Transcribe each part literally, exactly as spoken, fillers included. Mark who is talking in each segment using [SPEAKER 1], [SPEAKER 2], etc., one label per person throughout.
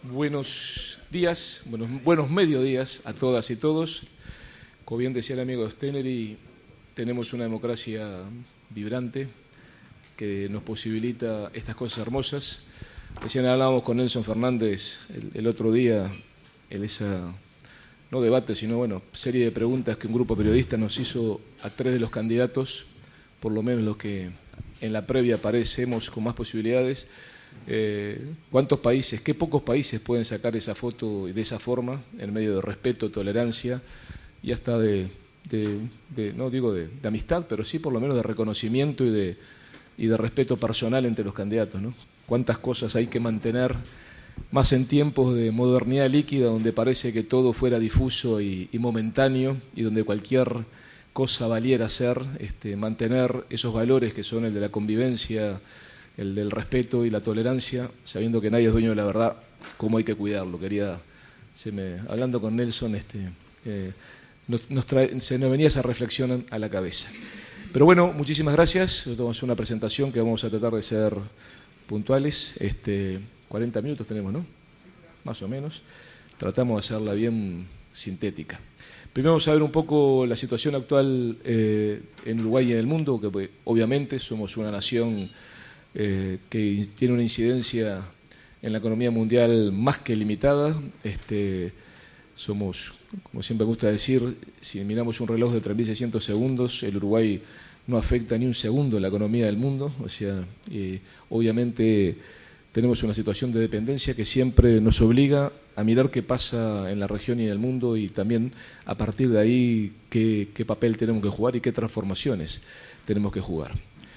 [SPEAKER 1] Buenos días, buenos, buenos mediodías a todas y todos. Como bien decía el amigo Steneri, tenemos una democracia vibrante que nos posibilita estas cosas hermosas. Recién hablábamos con Nelson Fernández el, el otro día en esa, no debate, sino bueno, serie de preguntas que un grupo de periodistas nos hizo a tres de los candidatos, por lo menos los que en la previa parecemos con más posibilidades. Eh, ¿Cuántos países, qué pocos países pueden sacar esa foto de esa forma, en medio de respeto, tolerancia y hasta de, de, de no digo de, de amistad, pero sí por lo menos de reconocimiento y de, y de respeto personal entre los candidatos, ¿no? ¿Cuántas cosas hay que mantener, más en tiempos de modernidad líquida, donde parece que todo fuera difuso y, y momentáneo, y donde cualquier cosa valiera ser, este, mantener esos valores que son el de la convivencia, el del respeto y la tolerancia, sabiendo que nadie es dueño de la verdad, cómo hay que cuidarlo. Quería, se me, hablando con Nelson, este, eh, nos, nos trae, se nos venía esa reflexión a la cabeza. Pero bueno, muchísimas gracias. Vamos a hacer una presentación que vamos a tratar de ser puntuales. Este, cuarenta minutos tenemos, ¿no? Más o menos. Tratamos de hacerla bien sintética. Primero vamos a ver un poco la situación actual eh, en Uruguay y en el mundo, que pues, obviamente somos una nación Eh, que tiene una incidencia en la economía mundial más que limitada. Este, somos, como siempre me gusta decir, si miramos un reloj de tres mil seiscientos segundos, el Uruguay no afecta ni un segundo la economía del mundo. O sea, eh, obviamente tenemos una situación de dependencia que siempre nos obliga a mirar qué pasa en la región y en el mundo, y también a partir de ahí qué, qué papel tenemos que jugar y qué transformaciones tenemos que jugar.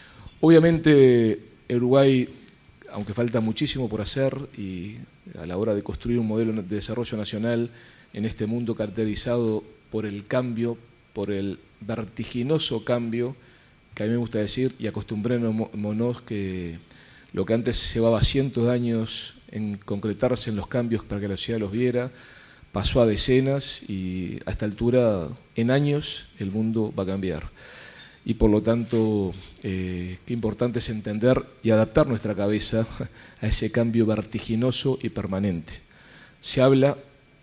[SPEAKER 1] Obviamente Uruguay, aunque falta muchísimo por hacer, y a la hora de construir un modelo de desarrollo nacional en este mundo caracterizado por el cambio, por el vertiginoso cambio, que a mí me gusta decir, y acostumbrémonos que lo que antes llevaba cientos de años en concretarse en los cambios para que la sociedad los viera, pasó a decenas, y a esta altura, en años, el mundo va a cambiar. Y por lo tanto, eh, qué importante es entender y adaptar nuestra cabeza a ese cambio vertiginoso y permanente. Se habla,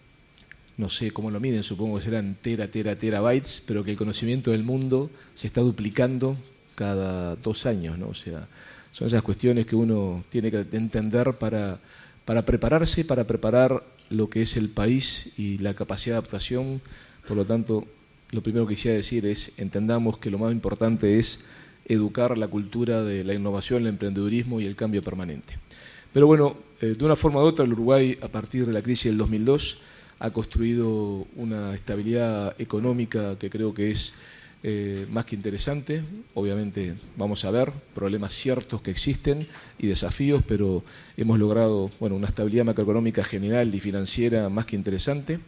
[SPEAKER 1] no sé cómo lo miden, supongo que serán tera, tera, terabytes, pero que el conocimiento del mundo se está duplicando cada dos años, ¿no? O sea, son esas cuestiones que uno tiene que entender para, para prepararse, para preparar lo que es el país y la capacidad de adaptación. Por lo tanto, lo primero que quisiera decir es, entendamos que lo más importante es educar la cultura de la innovación, el emprendedurismo y el cambio permanente. Pero bueno, eh, de una forma u otra, el Uruguay, a partir de la crisis del dos mil dos, ha construido una estabilidad económica que creo que es eh, más que interesante. Obviamente vamos a ver problemas ciertos que existen y desafíos, pero hemos logrado, bueno, una estabilidad macroeconómica general y financiera más que interesante.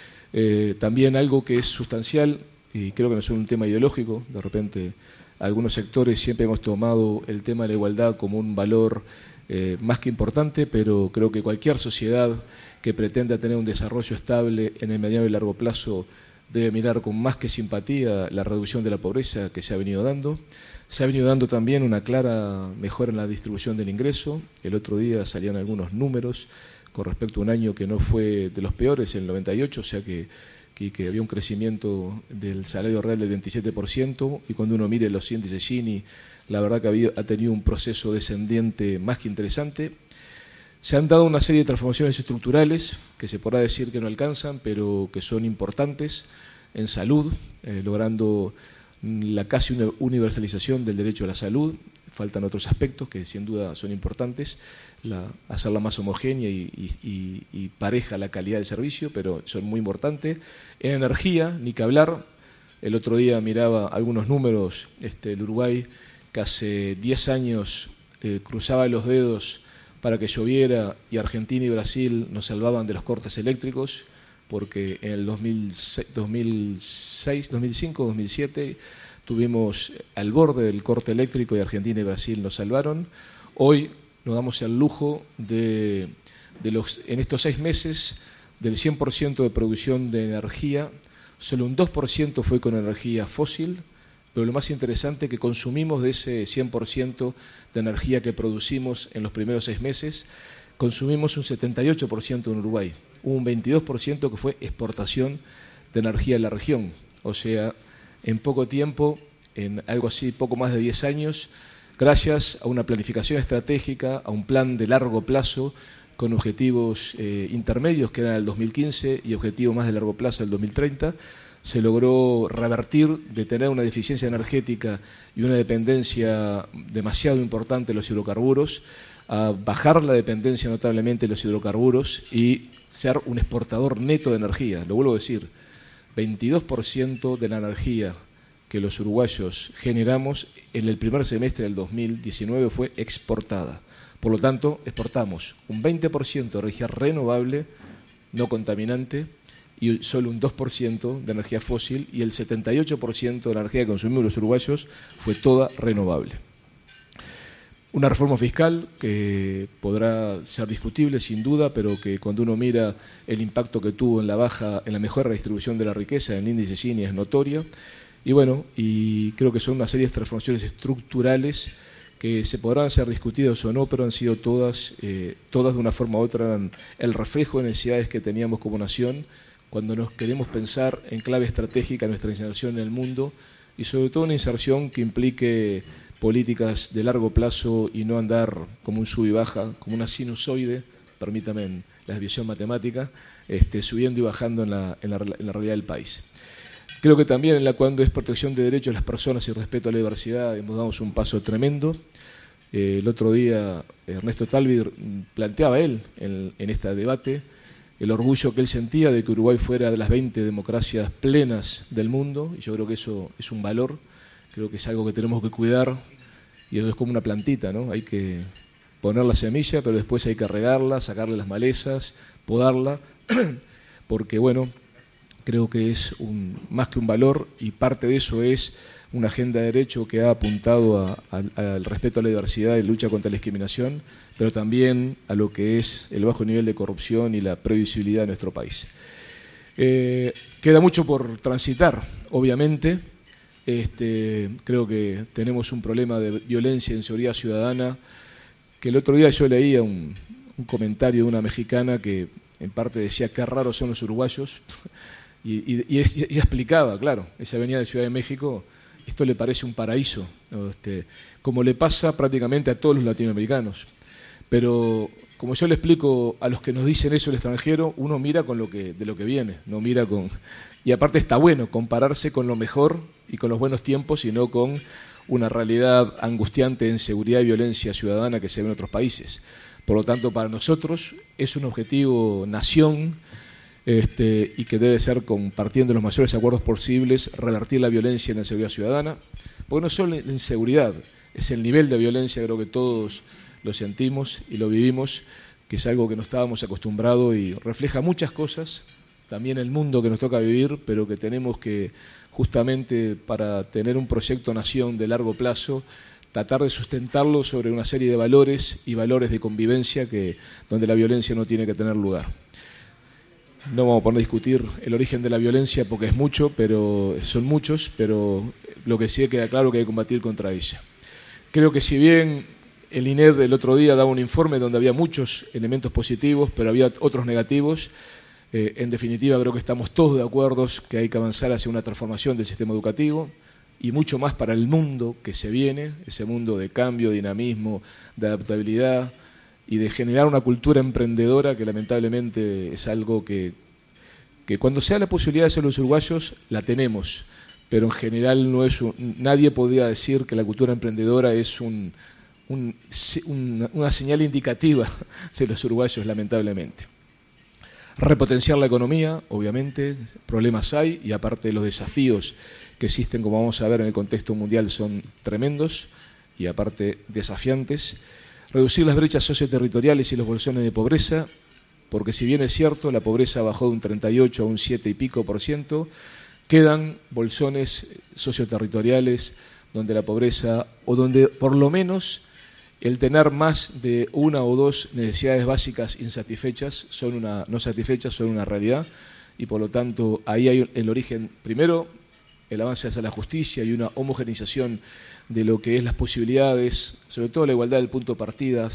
[SPEAKER 1] Eh, también algo que es sustancial, y creo que no es un tema ideológico, de repente algunos sectores siempre hemos tomado el tema de la igualdad como un valor eh, más que importante, pero creo que cualquier sociedad que pretenda tener un desarrollo estable en el mediano y largo plazo debe mirar con más que simpatía la reducción de la pobreza que se ha venido dando. Se ha venido dando también una clara mejora en la distribución del ingreso. El otro día salían algunos números con respecto a un año que no fue de los peores, en el noventa y ocho, o sea que, que, que había un crecimiento del salario real del veintisiete por ciento, y cuando uno mire los índices Gini, la verdad que había, ha tenido un proceso descendiente más que interesante. Se han dado una serie de transformaciones estructurales que se podrá decir que no alcanzan, pero que son importantes en salud, eh, logrando la casi universalización del derecho a la salud. Faltan otros aspectos que sin duda son importantes, la, hacerla más homogénea y, y, y pareja la calidad del servicio, pero son muy importantes. En energía, ni que hablar. El otro día miraba algunos números, este, el Uruguay que hace diez años eh, cruzaba los dedos para que lloviera, y Argentina y Brasil nos salvaban de los cortes eléctricos, porque en el dos mil seis, dos mil cinco, dos mil siete tuvimos al borde del corte eléctrico y Argentina y Brasil nos salvaron. Hoy nos damos el lujo de, de los, en estos seis meses, del cien por ciento de producción de energía, solo un dos por ciento fue con energía fósil, pero lo más interesante es que consumimos de ese cien por ciento de energía que producimos en los primeros seis meses, consumimos un setenta y ocho por ciento en Uruguay, hubo un veintidós por ciento que fue exportación de energía en la región, o sea, en poco tiempo, en algo así, poco más de diez años, gracias a una planificación estratégica, a un plan de largo plazo, con objetivos eh, intermedios que eran el dos mil quince y objetivos más de largo plazo el dos mil treinta, se logró revertir de tener una deficiencia energética y una dependencia demasiado importante de los hidrocarburos, a bajar la dependencia notablemente de los hidrocarburos y ser un exportador neto de energía. Lo vuelvo a decir, veintidós por ciento de la energía que los uruguayos generamos en el primer semestre del dos mil diecinueve fue exportada. Por lo tanto, exportamos un veinte por ciento de energía renovable, no contaminante, y solo un dos por ciento de energía fósil, y el setenta y ocho por ciento de la energía que consumimos los uruguayos fue toda renovable. Una reforma fiscal que podrá ser discutible sin duda, pero que cuando uno mira el impacto que tuvo en la baja, en la mejor redistribución de la riqueza, en el índice Gini es notoria. Y bueno, y creo que son una serie de transformaciones estructurales que se podrán ser discutidas o no, pero han sido todas, eh, todas de una forma u otra el reflejo de necesidades que teníamos como nación cuando nos queremos pensar en clave estratégica nuestra inserción en el mundo y sobre todo una inserción que implique políticas de largo plazo y no andar como un sub y baja, como una sinusoide, permítame la desviación matemática, este, subiendo y bajando en la, en la, en la realidad del país. Creo que también en la cuando es protección de derechos de las personas y respeto a la diversidad hemos dado un paso tremendo. Eh, el otro día Ernesto Talvi planteaba él en, en este debate el orgullo que él sentía de que Uruguay fuera de las veinte democracias plenas del mundo, y yo creo que eso es un valor, creo que es algo que tenemos que cuidar, y eso es como una plantita, ¿no? Hay que poner la semilla, pero después hay que regarla, sacarle las malezas, podarla, porque bueno, creo que es un, más que un valor, y parte de eso es una agenda de derecho que ha apuntado a, a, al respeto a la diversidad y lucha contra la discriminación, pero también a lo que es el bajo nivel de corrupción y la previsibilidad de nuestro país. Eh, queda mucho por transitar, obviamente. Este, creo que tenemos un problema de violencia e inseguridad ciudadana, que el otro día yo leía un, un comentario de una mexicana que en parte decía qué raros son los uruguayos, y, y, y, y explicaba, claro, ella venía de Ciudad de México, esto le parece un paraíso, ¿no? Este, como le pasa prácticamente a todos los latinoamericanos. Pero como yo le explico a los que nos dicen eso el extranjero, uno mira con lo que, de lo que viene, no mira con... Y aparte está bueno compararse con lo mejor y con los buenos tiempos y no con una realidad angustiante de inseguridad y violencia ciudadana que se ve en otros países. Por lo tanto, para nosotros es un objetivo nación este, y que debe ser, compartiendo los mayores acuerdos posibles, revertir la violencia en la inseguridad ciudadana, porque no solo la inseguridad, es el nivel de violencia, creo que todos lo sentimos y lo vivimos, que es algo que no estábamos acostumbrados y refleja muchas cosas, también el mundo que nos toca vivir, pero que tenemos que, justamente para tener un proyecto nación de largo plazo, tratar de sustentarlo sobre una serie de valores y valores de convivencia que, donde la violencia no tiene que tener lugar. No vamos a poner a discutir el origen de la violencia porque es mucho, pero son muchos, pero lo que sí queda claro que hay que combatir contra ella. Creo que si bien el I N E D el otro día daba un informe donde había muchos elementos positivos, pero había otros negativos, eh, en definitiva creo que estamos todos de acuerdo que hay que avanzar hacia una transformación del sistema educativo y mucho más para el mundo que se viene, ese mundo de cambio, dinamismo, de adaptabilidad y de generar una cultura emprendedora que lamentablemente es algo que, que cuando sea la posibilidad de ser los uruguayos la tenemos, pero en general no es un, nadie podría decir que la cultura emprendedora es un, un, un, una señal indicativa de los uruguayos, lamentablemente. Repotenciar la economía, obviamente, problemas hay, y aparte los desafíos que existen, como vamos a ver en el contexto mundial, son tremendos y aparte desafiantes. Reducir las brechas socioterritoriales y los bolsones de pobreza, porque si bien es cierto, la pobreza bajó de un treinta y ocho a un siete y pico por ciento, quedan bolsones socioterritoriales donde la pobreza, o donde por lo menos el tener más de una o dos necesidades básicas insatisfechas, son una, no satisfechas, son una realidad, y por lo tanto ahí hay el origen, primero, el avance hacia la justicia y una homogeneización de lo que es las posibilidades, sobre todo la igualdad del punto de partidas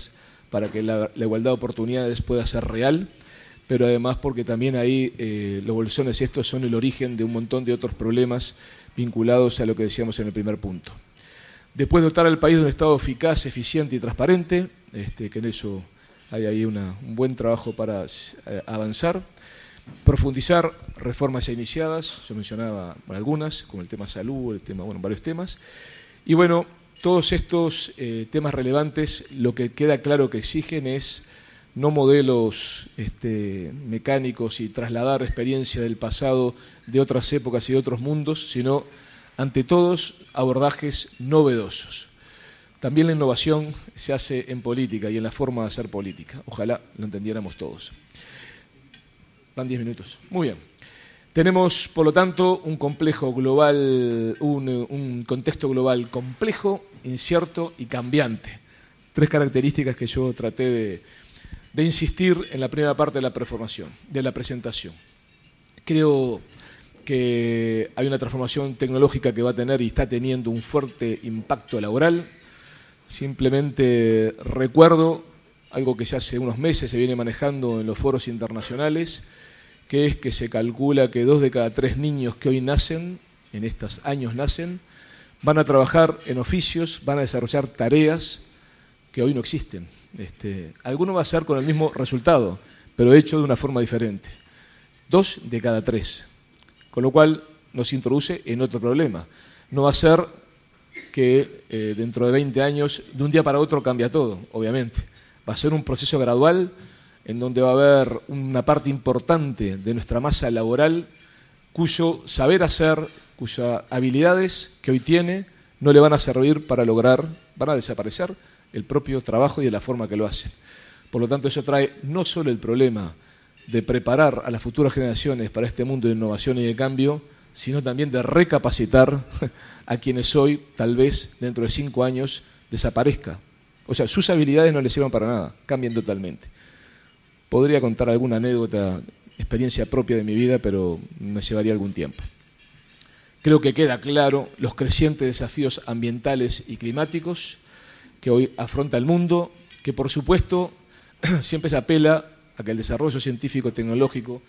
[SPEAKER 1] para que la, la igualdad de oportunidades pueda ser real, pero además porque también ahí eh, los bolsones estos son el origen de un montón de otros problemas vinculados a lo que decíamos en el primer punto. Después dotar al país de un Estado eficaz, eficiente y transparente, este, que en eso hay ahí una, un buen trabajo para eh, avanzar. Profundizar reformas ya iniciadas, yo mencionaba algunas, como el tema salud, el tema, bueno, varios temas. Y bueno, todos estos eh, temas relevantes, lo que queda claro que exigen es no modelos este, mecánicos y trasladar experiencia del pasado de otras épocas y de otros mundos, sino, ante todos, abordajes novedosos. También la innovación se hace en política y en la forma de hacer política. Ojalá lo entendiéramos todos. Van diez minutos. Muy bien. Tenemos, por lo tanto, un complejo global, un, un contexto global complejo, incierto y cambiante. Tres características que yo traté de, de insistir en la primera parte de la performación, de la presentación. Creo que hay una transformación tecnológica que va a tener y está teniendo un fuerte impacto laboral. Simplemente recuerdo algo que ya hace unos meses se viene manejando en los foros internacionales, que es que se calcula que dos de cada tres niños que hoy nacen, en estos años nacen, van a trabajar en oficios, van a desarrollar tareas que hoy no existen. Este, alguno va a ser con el mismo resultado, pero hecho de una forma diferente. Dos de cada tres. Con lo cual nos introduce en otro problema. No va a ser que eh, dentro de veinte años, de un día para otro cambia todo, obviamente. Va a ser un proceso gradual en donde va a haber una parte importante de nuestra masa laboral cuyo saber hacer, cuyas habilidades que hoy tiene no le van a servir para lograr, van a desaparecer el propio trabajo y de la forma que lo hacen. Por lo tanto, eso trae no solo el problema de preparar a las futuras generaciones para este mundo de innovación y de cambio, sino también de recapacitar a quienes hoy, tal vez, dentro de cinco años, desaparezca. O sea, sus habilidades no les sirvan para nada, cambian totalmente. Podría contar alguna anécdota, experiencia propia de mi vida, pero me llevaría algún tiempo. Creo que queda claro los crecientes desafíos ambientales y climáticos que hoy afronta el mundo, que por supuesto siempre se apela a que el desarrollo científico-tecnológico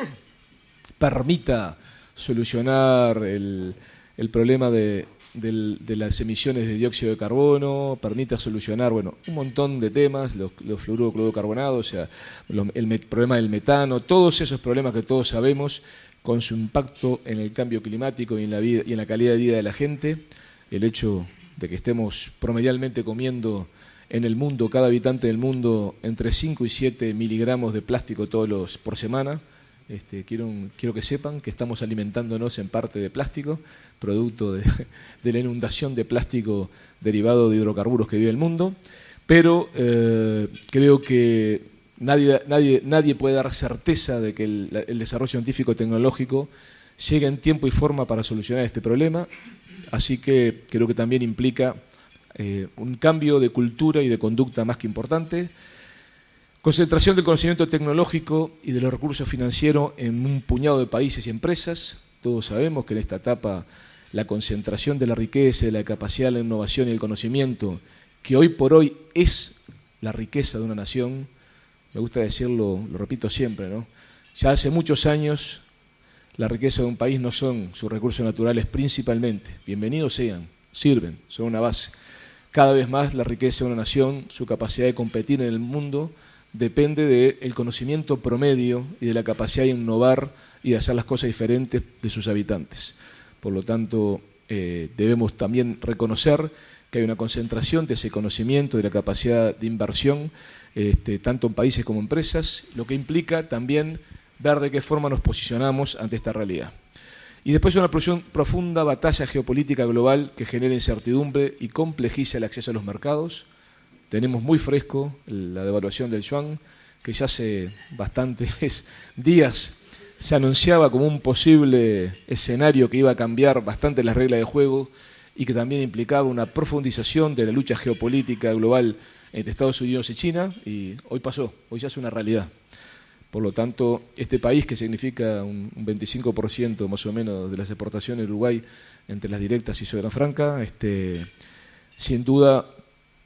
[SPEAKER 1] permita solucionar el, el problema de, de, de las emisiones de dióxido de carbono, permita solucionar bueno, un montón de temas, los, los fluorocarburados, o sea, lo, el met, problema del metano, todos esos problemas que todos sabemos con su impacto en el cambio climático y en la vida, y en la calidad de vida de la gente, el hecho de que estemos promedialmente comiendo en el mundo, cada habitante del mundo, entre cinco y siete miligramos de plástico todos los por semana. Este, quiero, quiero que sepan que estamos alimentándonos en parte de plástico, producto de, de la inundación de plástico derivado de hidrocarburos que vive el mundo, pero eh, creo que nadie, nadie, nadie puede dar certeza de que el, el desarrollo científico-tecnológico llegue en tiempo y forma para solucionar este problema, así que creo que también implica eh, un cambio de cultura y de conducta más que importante. Concentración del conocimiento tecnológico y de los recursos financieros en un puñado de países y empresas. Todos sabemos que en esta etapa la concentración de la riqueza, de la capacidad, la innovación y el conocimiento, que hoy por hoy es la riqueza de una nación, me gusta decirlo, lo repito siempre, ¿no? Ya hace muchos años la riqueza de un país no son sus recursos naturales principalmente. Bienvenidos sean, sirven, son una base. Cada vez más la riqueza de una nación, su capacidad de competir en el mundo, depende del conocimiento promedio y de la capacidad de innovar y de hacer las cosas diferentes de sus habitantes. Por lo tanto, eh, debemos también reconocer que hay una concentración de ese conocimiento y de la capacidad de inversión, este, tanto en países como en empresas, lo que implica también ver de qué forma nos posicionamos ante esta realidad. Y después una profunda batalla geopolítica global que genera incertidumbre y complejiza el acceso a los mercados. Tenemos muy fresco la devaluación del yuan, que ya hace bastantes días se anunciaba como un posible escenario que iba a cambiar bastante las reglas de juego y que también implicaba una profundización de la lucha geopolítica global entre Estados Unidos y China, y hoy pasó, hoy ya es una realidad. Por lo tanto, este país, que significa un veinticinco por ciento más o menos de las exportaciones de Uruguay entre las directas y zona franca, este, sin duda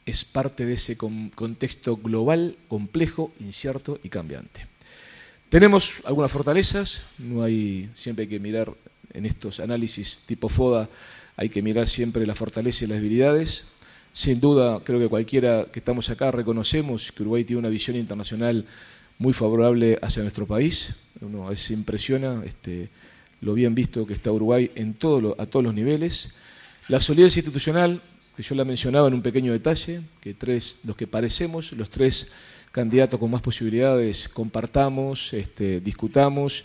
[SPEAKER 1] es parte de ese contexto global, complejo, incierto y cambiante. Tenemos algunas fortalezas, no hay, siempre hay que mirar en estos análisis tipo FODA, hay que mirar siempre las fortalezas y las debilidades. Sin duda, creo que cualquiera que estamos acá reconocemos que Uruguay tiene una visión internacional muy favorable hacia nuestro país. Uno a veces se impresiona este, lo bien visto que está Uruguay en todo lo, a todos los niveles. La solidez institucional, que yo la mencionaba en un pequeño detalle, que tres, los que parecemos, los tres candidatos con más posibilidades, compartamos, este, discutamos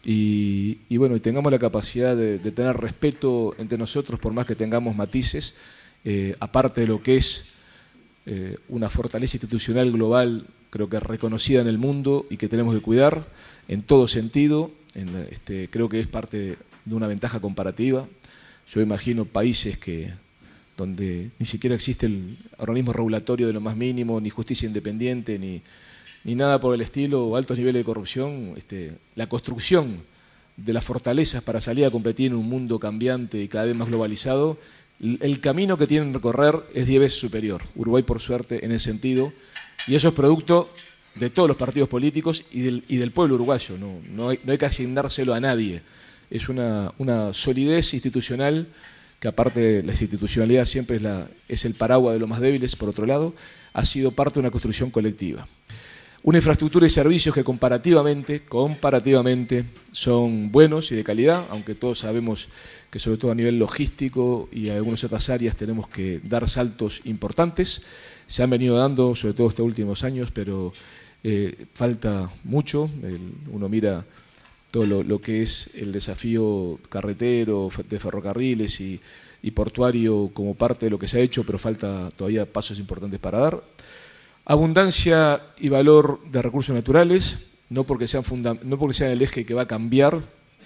[SPEAKER 1] y, y, bueno, y tengamos la capacidad de, de tener respeto entre nosotros por más que tengamos matices, eh, aparte de lo que es eh, una fortaleza institucional global, creo que reconocida en el mundo y que tenemos que cuidar en todo sentido. En, este, creo que es parte de una ventaja comparativa. Yo imagino países que donde ni siquiera existe el organismo regulatorio de lo más mínimo, ni justicia independiente, ni, ni nada por el estilo, o altos niveles de corrupción. Este, la construcción de las fortalezas para salir a competir en un mundo cambiante y cada vez más globalizado, el, el camino que tienen que recorrer es diez veces superior. Uruguay, por suerte, en ese sentido, y eso es producto de todos los partidos políticos y del, y del pueblo uruguayo. No, no, hay, no hay que asignárselo a nadie. Es una, una solidez institucional que, aparte, la institucionalidad siempre es, la, es el paraguas de los más débiles, por otro lado, ha sido parte de una construcción colectiva. Una infraestructura y servicios que comparativamente, comparativamente son buenos y de calidad, aunque todos sabemos que sobre todo a nivel logístico y en algunas otras áreas tenemos que dar saltos importantes. Se han venido dando, sobre todo estos últimos años, pero eh, falta mucho. El, uno mira todo lo, lo que es el desafío carretero, de ferrocarriles y, y portuario como parte de lo que se ha hecho, pero falta todavía pasos importantes para dar. Abundancia y valor de recursos naturales, no porque sean, funda- no porque sean el eje que va a cambiar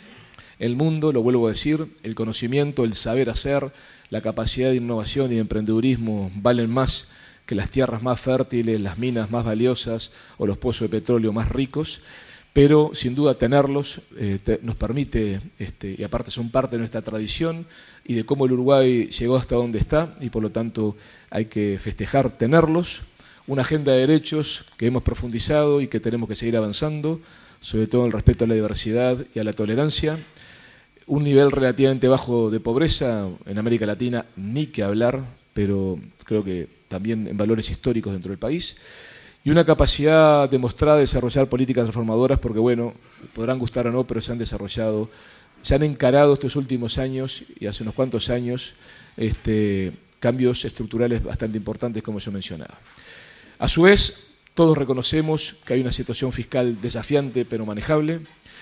[SPEAKER 1] el mundo, lo vuelvo a decir, el conocimiento, el saber hacer, la capacidad de innovación y de emprendedurismo valen más que las tierras más fértiles, las minas más valiosas o los pozos de petróleo más ricos. Pero sin duda tenerlos eh, te, nos permite, este, y aparte son parte de nuestra tradición y de cómo el Uruguay llegó hasta donde está, y por lo tanto hay que festejar tenerlos. Una agenda de derechos que hemos profundizado y que tenemos que seguir avanzando, sobre todo en el respeto a la diversidad y a la tolerancia. Un nivel relativamente bajo de pobreza, en América Latina ni que hablar, pero creo que también en valores históricos dentro del país. Y una capacidad demostrada de desarrollar políticas transformadoras, porque bueno, podrán gustar o no, pero se han desarrollado, se han encarado estos últimos años y hace unos cuantos años este, cambios estructurales bastante importantes, como yo mencionaba. A su vez, todos reconocemos que hay una situación fiscal desafiante pero manejable,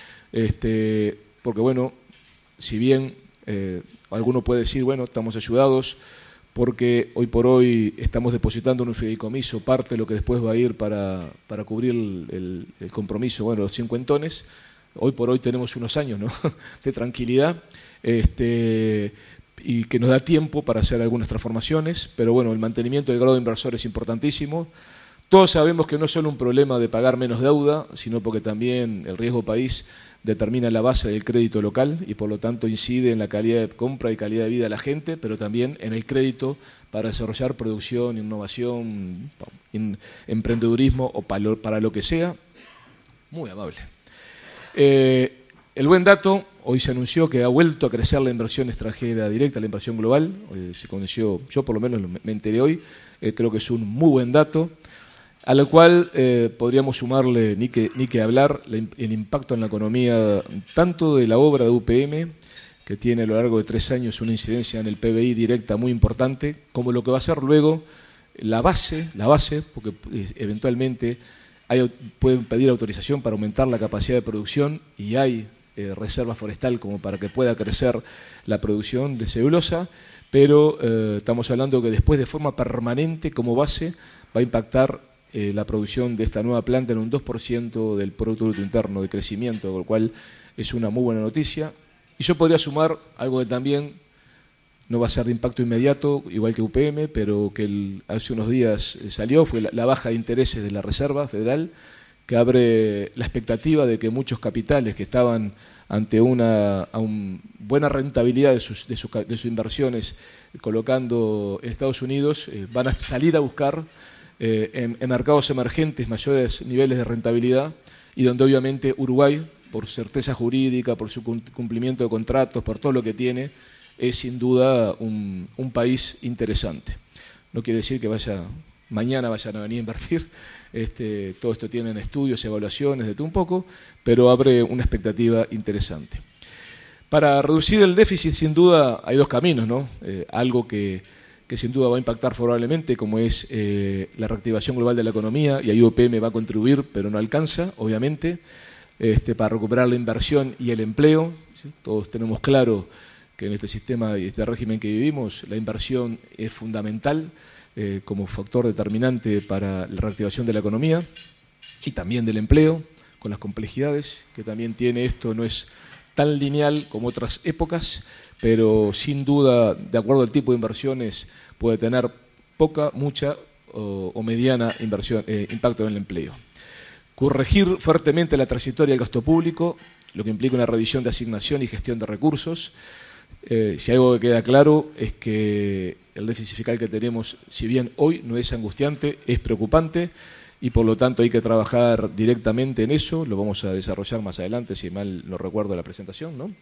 [SPEAKER 1] este, porque bueno, si bien eh, alguno puede decir, bueno, estamos ayudados, porque hoy por hoy estamos depositando en un fideicomiso parte de lo que después va a ir para, para cubrir el, el, el compromiso, bueno, los cincuentones. Hoy por hoy tenemos unos años, ¿no?, de tranquilidad este, y que nos da tiempo para hacer algunas transformaciones, pero bueno, el mantenimiento del grado de inversor es importantísimo. Todos sabemos que no es solo un problema de pagar menos deuda, sino porque también el riesgo país determina la base del crédito local y por lo tanto incide en la calidad de compra y calidad de vida de la gente, pero también en el crédito para desarrollar producción, innovación, in, emprendedurismo o para lo, para lo que sea. Muy amable. Eh, el buen dato, hoy se anunció que ha vuelto a crecer la inversión extranjera directa, la inversión global. Eh, se conoció, yo por lo menos me enteré hoy, eh, creo que es un muy buen dato, a lo cual eh, podríamos sumarle, ni que, ni que hablar, la, el impacto en la economía tanto de la obra de U P M, que tiene a lo largo de tres años una incidencia en el P B I directa muy importante, como lo que va a ser luego la base, la base, porque eh, eventualmente hay, pueden pedir autorización para aumentar la capacidad de producción y hay eh, reserva forestal como para que pueda crecer la producción de celulosa, pero eh, estamos hablando que después de forma permanente como base va a impactar Eh, la producción de esta nueva planta en un dos por ciento del Producto Bruto Interno de crecimiento, con lo cual es una muy buena noticia. Y yo podría sumar algo que también no va a ser de impacto inmediato, igual que U P M, pero que el, hace unos días salió, fue la, la baja de intereses de la Reserva Federal, que abre la expectativa de que muchos capitales que estaban ante una a un buena rentabilidad de sus, de, sus, de sus inversiones colocando en Estados Unidos, eh, van a salir a buscar eh, en, en mercados emergentes mayores niveles de rentabilidad, y donde obviamente Uruguay, por certeza jurídica, por su cumplimiento de contratos, por todo lo que tiene, es sin duda un, un país interesante. No quiere decir que vaya mañana vayan a venir a invertir, este, todo esto tienen estudios, evaluaciones, de todo un poco, pero abre una expectativa interesante. Para reducir el déficit, sin duda, hay dos caminos, ¿no? Eh, algo que, que sin duda va a impactar favorablemente, como es eh, la reactivación global de la economía, y ahí O P M va a contribuir, pero no alcanza, obviamente, este, para recuperar la inversión y el empleo. ¿Sí? Todos tenemos claro que en este sistema y este régimen que vivimos, la inversión es fundamental eh, como factor determinante para la reactivación de la economía y también del empleo, con las complejidades que también tiene esto. No es tan lineal como otras épocas, pero sin duda, de acuerdo al tipo de inversiones, puede tener poca, mucha o, o mediana inversión, eh, impacto en el empleo. Corregir fuertemente la trayectoria del gasto público, lo que implica una revisión de asignación y gestión de recursos. Eh, si algo que queda claro es que el déficit fiscal que tenemos, si bien hoy no es angustiante, es preocupante, y por lo tanto hay que trabajar directamente en eso. Lo vamos a desarrollar más adelante, si mal no recuerdo la presentación, ¿no?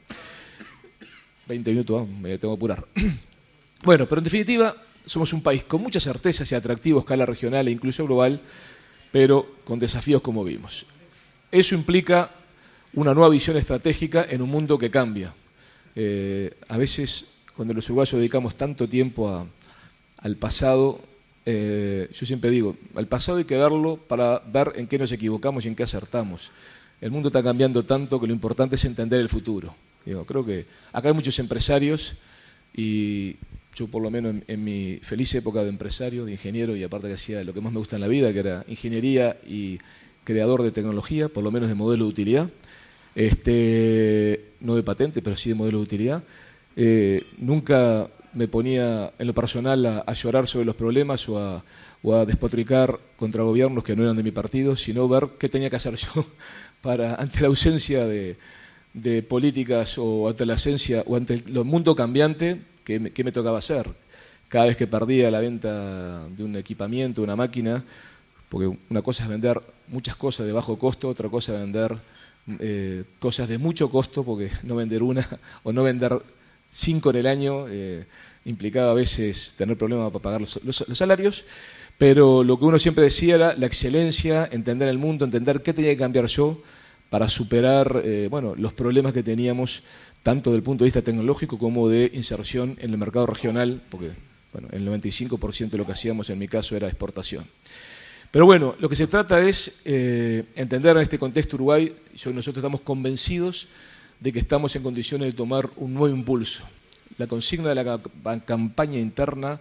[SPEAKER 1] veinte minutos, me tengo que apurar. Bueno, pero en definitiva, somos un país con muchas certezas y atractivo a escala regional e incluso global, pero con desafíos como vimos. Eso implica una nueva visión estratégica en un mundo que cambia. Eh, a veces, cuando los uruguayos dedicamos tanto tiempo a, al pasado, eh, yo siempre digo, al pasado hay que verlo para ver en qué nos equivocamos y en qué acertamos. El mundo está cambiando tanto que lo importante es entender el futuro. Digo, creo que acá hay muchos empresarios, y yo por lo menos en, en mi feliz época de empresario, de ingeniero, y aparte que hacía lo que más me gusta en la vida, que era ingeniería y creador de tecnología, por lo menos de modelo de utilidad, este, no de patente, pero sí de modelo de utilidad, eh, nunca me ponía en lo personal a, a llorar sobre los problemas o a, o a despotricar contra gobiernos que no eran de mi partido, sino ver qué tenía que hacer yo para, ante la ausencia de, de políticas, o ante la ausencia o ante el mundo cambiante, qué me, qué me tocaba hacer. Cada vez que perdía la venta de un equipamiento, una máquina, porque una cosa es vender muchas cosas de bajo costo, otra cosa es vender eh, cosas de mucho costo, porque no vender una o no vender cinco en el año eh, implicaba a veces tener problemas para pagar los, los, los salarios. Pero lo que uno siempre decía era la excelencia, entender el mundo, entender qué tenía que cambiar yo para superar eh, bueno, los problemas que teníamos, tanto desde el punto de vista tecnológico como de inserción en el mercado regional, porque bueno, el noventa y cinco por ciento de lo que hacíamos en mi caso era exportación. Pero bueno, lo que se trata es eh, entender en este contexto Uruguay, yo, nosotros estamos convencidos de que estamos en condiciones de tomar un nuevo impulso. La consigna de la campaña interna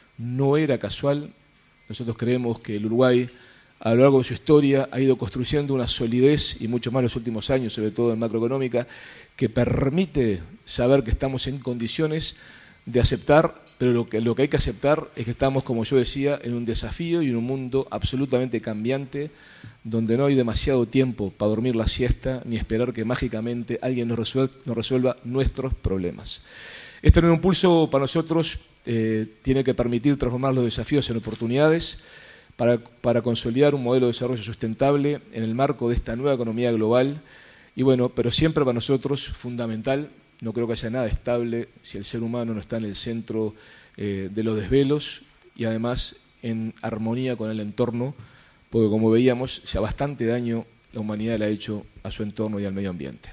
[SPEAKER 1] no era casual. Nosotros creemos que el Uruguay, a lo largo de su historia, ha ido construyendo una solidez, y mucho más en los últimos años, sobre todo en macroeconómica, que permite saber que estamos en condiciones de aceptar, pero lo que, lo que hay que aceptar es que estamos, como yo decía, en un desafío y en un mundo absolutamente cambiante, donde no hay demasiado tiempo para dormir la siesta ni esperar que mágicamente alguien nos resuelva, nos resuelva nuestros problemas. Este nuevo impulso para nosotros eh, tiene que permitir transformar los desafíos en oportunidades para, para consolidar un modelo de desarrollo sustentable en el marco de esta nueva economía global. Y bueno, pero siempre para nosotros fundamental, no creo que haya nada estable si el ser humano no está en el centro eh, de los desvelos, y además en armonía con el entorno, porque como veíamos, ya bastante daño la humanidad le ha hecho a su entorno y al medio ambiente.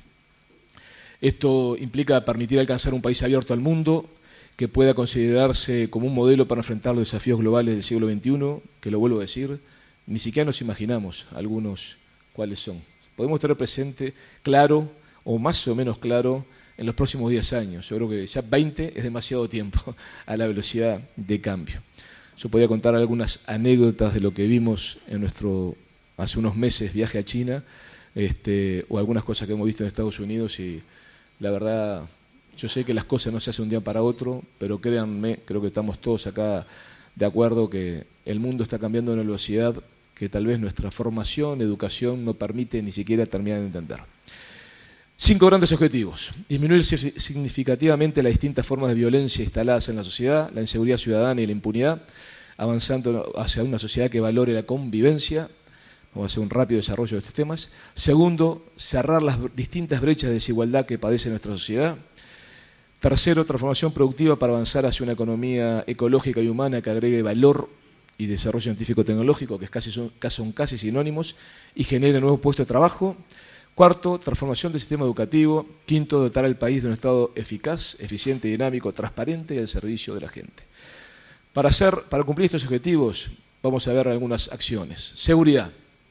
[SPEAKER 1] Esto implica permitir alcanzar un país abierto al mundo, que pueda considerarse como un modelo para enfrentar los desafíos globales del siglo veintiuno, que lo vuelvo a decir, ni siquiera nos imaginamos algunos cuáles son. Podemos tener presente claro, o más o menos claro, en los próximos diez años. Yo creo que ya veinte es demasiado tiempo a la velocidad de cambio. Yo podría contar algunas anécdotas de lo que vimos en nuestro, hace unos meses, viaje a China, este, o algunas cosas que hemos visto en Estados Unidos, y la verdad, yo sé que las cosas no se hacen un día para otro, pero créanme, creo que estamos todos acá de acuerdo que el mundo está cambiando a una velocidad que tal vez nuestra formación, educación no permite ni siquiera terminar de entender. Cinco grandes objetivos. Disminuir significativamente las distintas formas de violencia instaladas en la sociedad, la inseguridad ciudadana y la impunidad, avanzando hacia una sociedad que valore la convivencia. Vamos a hacer un rápido desarrollo de estos temas. Segundo, cerrar las distintas brechas de desigualdad que padece nuestra sociedad. Tercero, transformación productiva para avanzar hacia una economía ecológica y humana que agregue valor y desarrollo científico-tecnológico, que casi son, son casi sinónimos, y genere nuevos puestos de trabajo. Cuarto, transformación del sistema educativo. Quinto, dotar al país de un Estado eficaz, eficiente, dinámico, transparente y al servicio de la gente. Para, hacer, para cumplir estos objetivos, vamos a ver algunas acciones. Seguridad.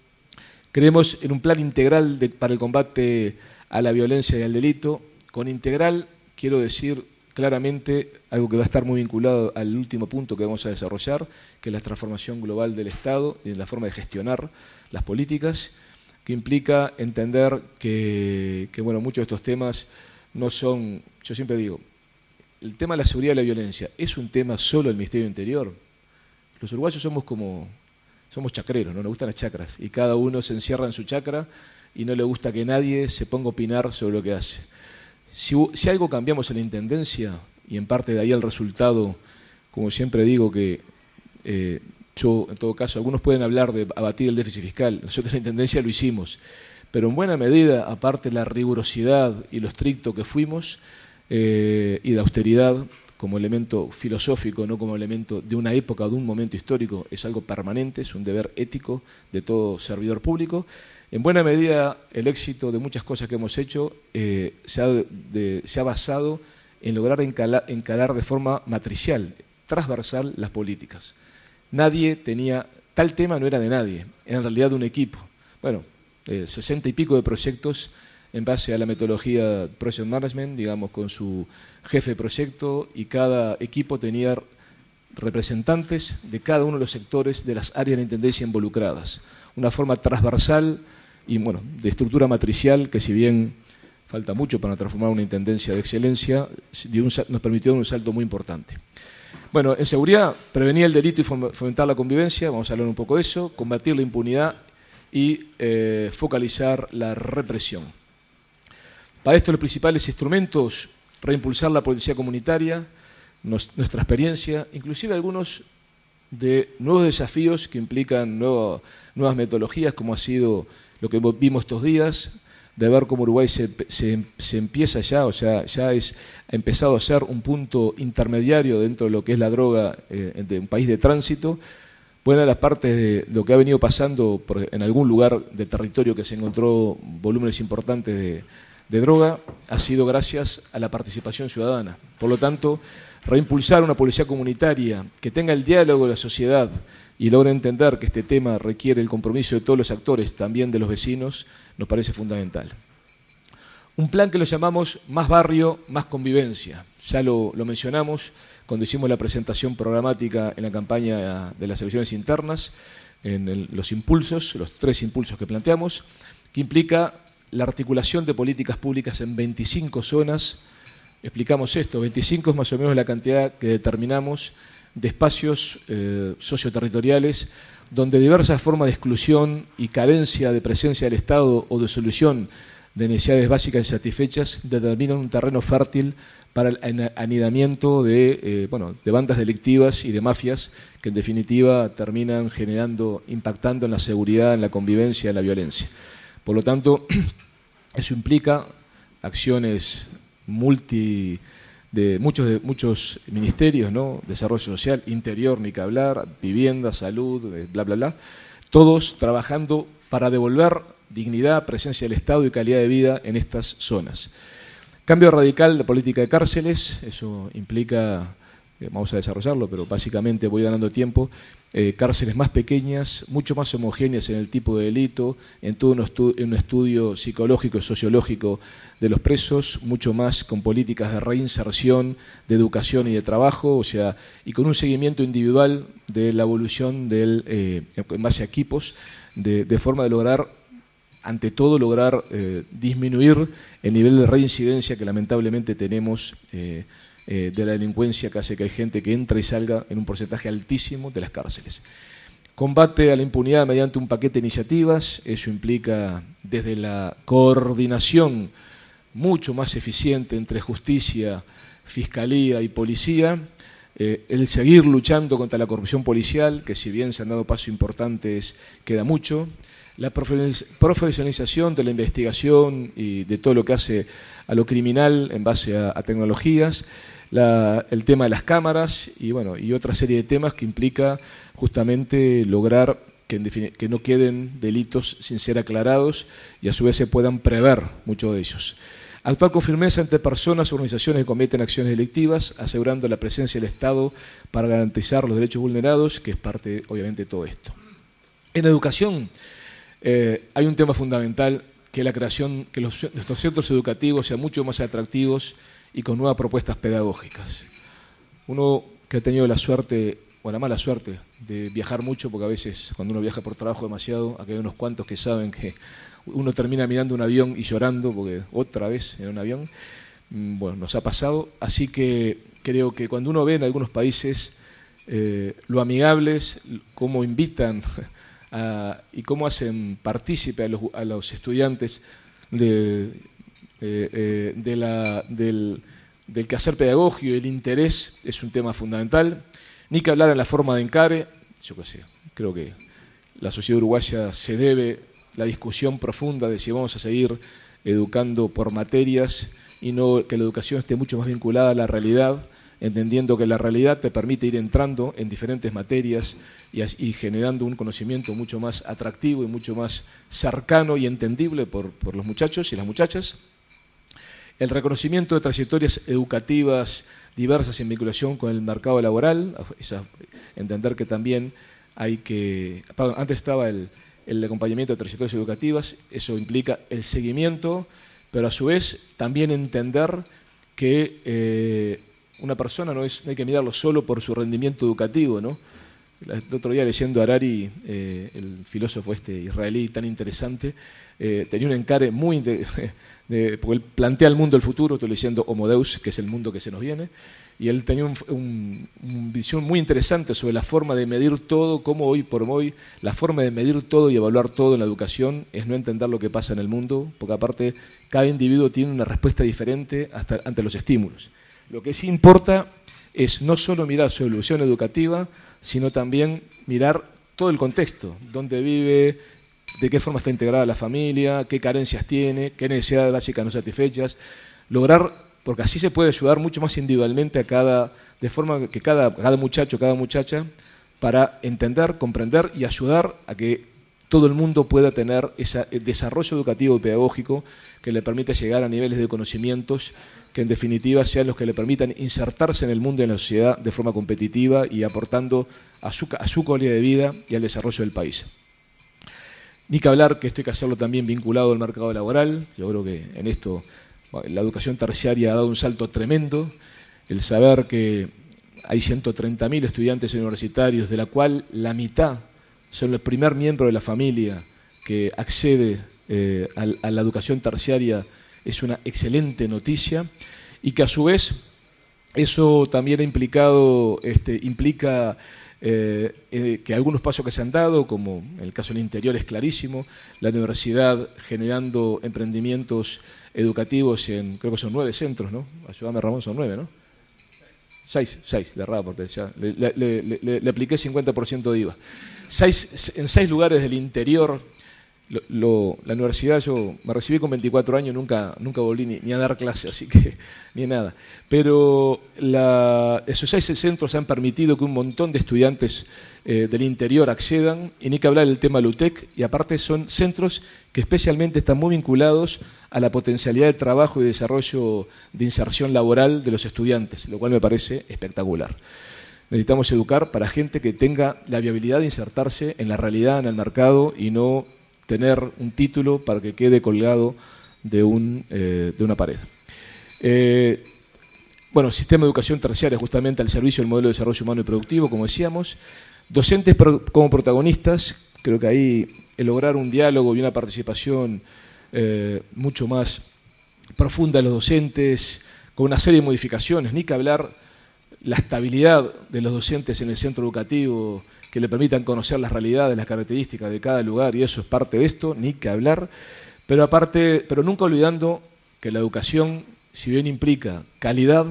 [SPEAKER 1] Creemos en un plan integral de, para el combate a la violencia y al delito. Con integral quiero decir claramente algo que va a estar muy vinculado al último punto que vamos a desarrollar, que es la transformación global del Estado y en la forma de gestionar las políticas, que implica entender que, que bueno, muchos de estos temas no son, yo siempre digo, el tema de la seguridad y la violencia, ¿es un tema solo del Ministerio del Interior? Los uruguayos somos como, somos chacreros, ¿no? Nos gustan las chacras, y cada uno se encierra en su chacra y no le gusta que nadie se ponga a opinar sobre lo que hace. Si, si algo cambiamos en la Intendencia, y en parte de ahí el resultado, como siempre digo que eh, yo, en todo caso, algunos pueden hablar de abatir el déficit fiscal, nosotros en la Intendencia lo hicimos, pero en buena medida, aparte de la rigurosidad y lo estricto que fuimos, eh, y la austeridad como elemento filosófico, no como elemento de una época o de un momento histórico, es algo permanente, es un deber ético de todo servidor público. En buena medida, el éxito de muchas cosas que hemos hecho eh, se, ha de, se ha basado en lograr encalar, encalar de forma matricial, transversal, las políticas. Nadie tenía, tal tema no era de nadie, era en realidad de un equipo. Bueno, eh, sesenta y pico de proyectos en base a la metodología Project Management, digamos, con su jefe de proyecto, y cada equipo tenía representantes de cada uno de los sectores de las áreas de la Intendencia involucradas. Una forma transversal y, bueno, de estructura matricial que, si bien falta mucho para transformar una Intendencia de excelencia, nos permitió un salto muy importante. Bueno, en seguridad, prevenir el delito y fomentar la convivencia, vamos a hablar un poco de eso, combatir la impunidad y eh, focalizar la represión. Para esto los principales instrumentos, reimpulsar la policía comunitaria, nos, nuestra experiencia, inclusive algunos de nuevos desafíos que implican nuevo, nuevas metodologías, como ha sido lo que vimos estos días, de ver cómo Uruguay se, se, se empieza ya, o sea, ya es, ha empezado a ser un punto intermediario dentro de lo que es la droga eh, de un país de tránsito. Buena de las partes de lo que ha venido pasando por, en algún lugar del territorio que se encontró volúmenes importantes de, de droga, ha sido gracias a la participación ciudadana. Por lo tanto, reimpulsar una policía comunitaria que tenga el diálogo de la sociedad y logre entender que este tema requiere el compromiso de todos los actores, también de los vecinos, nos parece fundamental. Un plan que lo llamamos Más Barrio, Más Convivencia. Ya lo, lo mencionamos cuando hicimos la presentación programática en la campaña de las elecciones internas, en el, los impulsos, los tres impulsos que planteamos, que implica la articulación de políticas públicas en veinticinco zonas. Explicamos esto, veinticinco es más o menos la cantidad que determinamos de espacios eh, socioterritoriales donde diversas formas de exclusión y carencia de presencia del Estado o de solución de necesidades básicas insatisfechas determinan un terreno fértil para el anidamiento de, eh, bueno, de bandas delictivas y de mafias que en definitiva terminan generando, impactando en la seguridad, en la convivencia, en la violencia. Por lo tanto, eso implica acciones multi de muchos, de muchos ministerios, ¿no? Desarrollo social, interior, ni que hablar, vivienda, salud, bla, bla, bla, todos trabajando para devolver dignidad, presencia del Estado y calidad de vida en estas zonas. Cambio radical de política de cárceles, eso implica, eh, vamos a desarrollarlo, pero básicamente voy ganando tiempo, eh, cárceles más pequeñas, mucho más homogéneas en el tipo de delito, en todo un, estu en un estudio psicológico y sociológico de los presos, mucho más con políticas de reinserción, de educación y de trabajo, o sea, y con un seguimiento individual de la evolución del, eh, en base a equipos, de, de forma de lograr, ante todo, lograr eh, disminuir el nivel de reincidencia que lamentablemente tenemos eh, eh, de la delincuencia, que hace que hay gente que entra y salga en un porcentaje altísimo de las cárceles. Combate a la impunidad mediante un paquete de iniciativas, eso implica desde la coordinación mucho más eficiente entre justicia, fiscalía y policía, eh, el seguir luchando contra la corrupción policial, que si bien se han dado pasos importantes, queda mucho, la profesionalización de la investigación y de todo lo que hace a lo criminal en base a, a tecnologías, La, el tema de las cámaras y, bueno, y otra serie de temas que implica justamente lograr que, en que no queden delitos sin ser aclarados y a su vez se puedan prever muchos de ellos. Actuar con firmeza ante personas o organizaciones que cometen acciones delictivas, asegurando la presencia del Estado para garantizar los derechos vulnerados, que es parte, obviamente, de todo esto. En educación eh, hay un tema fundamental, que es la creación, que los, nuestros centros educativos sean mucho más atractivos y con nuevas propuestas pedagógicas. Uno que ha tenido la suerte, o la mala suerte, de viajar mucho, porque a veces cuando uno viaja por trabajo demasiado, aquí hay unos cuantos que saben que uno termina mirando un avión y llorando, porque otra vez en un avión, bueno, nos ha pasado, así que creo que cuando uno ve en algunos países eh, lo amigables, cómo invitan a, y cómo hacen partícipe a los, a los estudiantes de... Eh, eh, de la, del, del quehacer pedagógico y el interés es un tema fundamental. Ni que hablar en la forma de encare, yo qué sé, creo que la sociedad uruguaya se debe la discusión profunda de si vamos a seguir educando por materias y no que la educación esté mucho más vinculada a la realidad, entendiendo que la realidad te permite ir entrando en diferentes materias y, y generando un conocimiento mucho más atractivo y mucho más cercano y entendible por, por los muchachos y las muchachas. El reconocimiento de trayectorias educativas diversas en vinculación con el mercado laboral, esa, entender que también hay que... Perdón, antes estaba el, el acompañamiento de trayectorias educativas, eso implica el seguimiento, pero a su vez también entender que eh, una persona no, es, no hay que mirarlo solo por su rendimiento educativo, ¿no? El otro día leyendo a Harari, eh, el filósofo este israelí tan interesante, eh, tenía un encare muy... De, de, porque él plantea el mundo del futuro, estoy leyendo Homo Deus, que es el mundo que se nos viene, y él tenía una un, un visión muy interesante sobre la forma de medir todo, cómo hoy por hoy la forma de medir todo y evaluar todo en la educación es no entender lo que pasa en el mundo, porque aparte cada individuo tiene una respuesta diferente hasta, ante los estímulos. Lo que sí importa es no solo mirar su evolución educativa, sino también mirar todo el contexto, dónde vive, de qué forma está integrada la familia, qué carencias tiene, qué necesidades básicas no satisfechas, lograr, porque así se puede ayudar mucho más individualmente a cada, de forma que cada, cada muchacho, cada muchacha, para entender, comprender y ayudar a que todo el mundo pueda tener ese desarrollo educativo y pedagógico que le permita llegar a niveles de conocimientos que en definitiva sean los que le permitan insertarse en el mundo y en la sociedad de forma competitiva y aportando a su, a su calidad de vida y al desarrollo del país. Ni que hablar que esto hay que hacerlo también vinculado al mercado laboral. Yo creo que en esto la educación terciaria ha dado un salto tremendo. El saber que hay ciento treinta mil estudiantes universitarios, de la cual la mitad son el primer miembro de la familia que accede eh, a, a la educación terciaria, es una excelente noticia, y que a su vez eso también ha implicado, este, implica eh, eh, que algunos pasos que se han dado, como en el caso del interior es clarísimo, la universidad generando emprendimientos educativos en, creo que son nueve centros, ¿no? Ayúdame Ramón, son nueve, ¿no? Seis, seis, de raro, porque ya le, le, le, le, le apliqué cincuenta por ciento de I V A. Seis, en seis lugares del interior. Lo, lo, la universidad, yo me recibí con veinticuatro años, nunca, nunca volví ni, ni a dar clase, así que ni nada. Pero la, esos seis centros han permitido que un montón de estudiantes eh, del interior accedan, y ni que hablar del tema LUTEC, y aparte son centros que especialmente están muy vinculados a la potencialidad de trabajo y desarrollo de inserción laboral de los estudiantes, lo cual me parece espectacular. Necesitamos educar para gente que tenga la viabilidad de insertarse en la realidad, en el mercado, y no tener un título para que quede colgado de, un, eh, de una pared. Eh, bueno, sistema de educación terciaria justamente al servicio del modelo de desarrollo humano y productivo, como decíamos. Docentes pro, como protagonistas, creo que ahí el lograr un diálogo y una participación eh, mucho más profunda de los docentes, con una serie de modificaciones, ni que hablar la estabilidad de los docentes en el centro educativo, que le permitan conocer las realidades, las características de cada lugar, y eso es parte de esto, ni que hablar, pero aparte, pero nunca olvidando que la educación, si bien implica calidad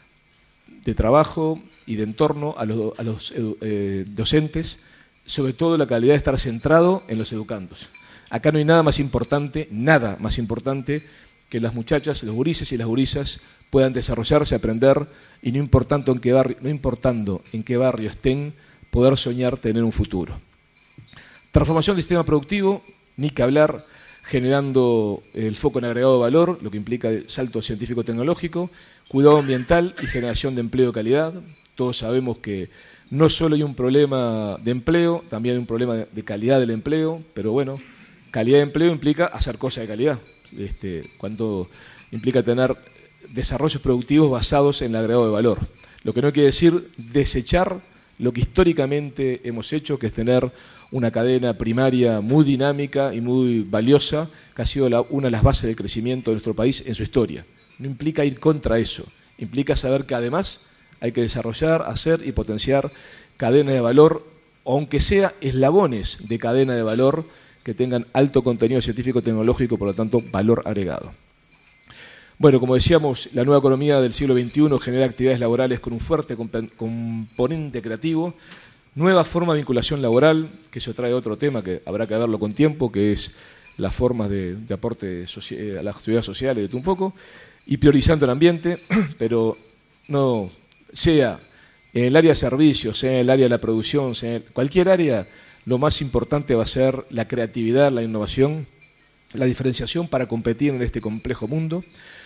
[SPEAKER 1] de trabajo y de entorno a los, a los eh, docentes, sobre todo la calidad de estar centrado en los educandos. Acá no hay nada más importante, nada más importante que las muchachas, los gurises y las gurisas puedan desarrollarse, aprender, y no importando en qué barrio, no importando en qué barrio estén, poder soñar tener un futuro. Transformación del sistema productivo, ni que hablar, generando el foco en agregado de valor, lo que implica el salto científico-tecnológico, cuidado ambiental y generación de empleo de calidad. Todos sabemos que no solo hay un problema de empleo, también hay un problema de calidad del empleo, pero bueno, calidad de empleo implica hacer cosas de calidad, este, cuando implica tener desarrollos productivos basados en el agregado de valor. Lo que no quiere decir desechar lo que históricamente hemos hecho, que es tener una cadena primaria muy dinámica y muy valiosa, que ha sido la, una de las bases del crecimiento de nuestro país en su historia. No implica ir contra eso, implica saber que además hay que desarrollar, hacer y potenciar cadenas de valor, aunque sea eslabones de cadena de valor que tengan alto contenido científico-tecnológico, por lo tanto, valor agregado. Bueno, como decíamos, la nueva economía del siglo veintiuno genera actividades laborales con un fuerte componente creativo, nueva forma de vinculación laboral, que eso trae otro tema que habrá que verlo con tiempo, que es las formas de, de aporte a la actividad social y de todo un poco, y priorizando el ambiente, pero no sea en el área de servicios, sea en el área de la producción, sea en cualquier área, lo más importante va a ser la creatividad, la innovación, la diferenciación para competir en este complejo mundo.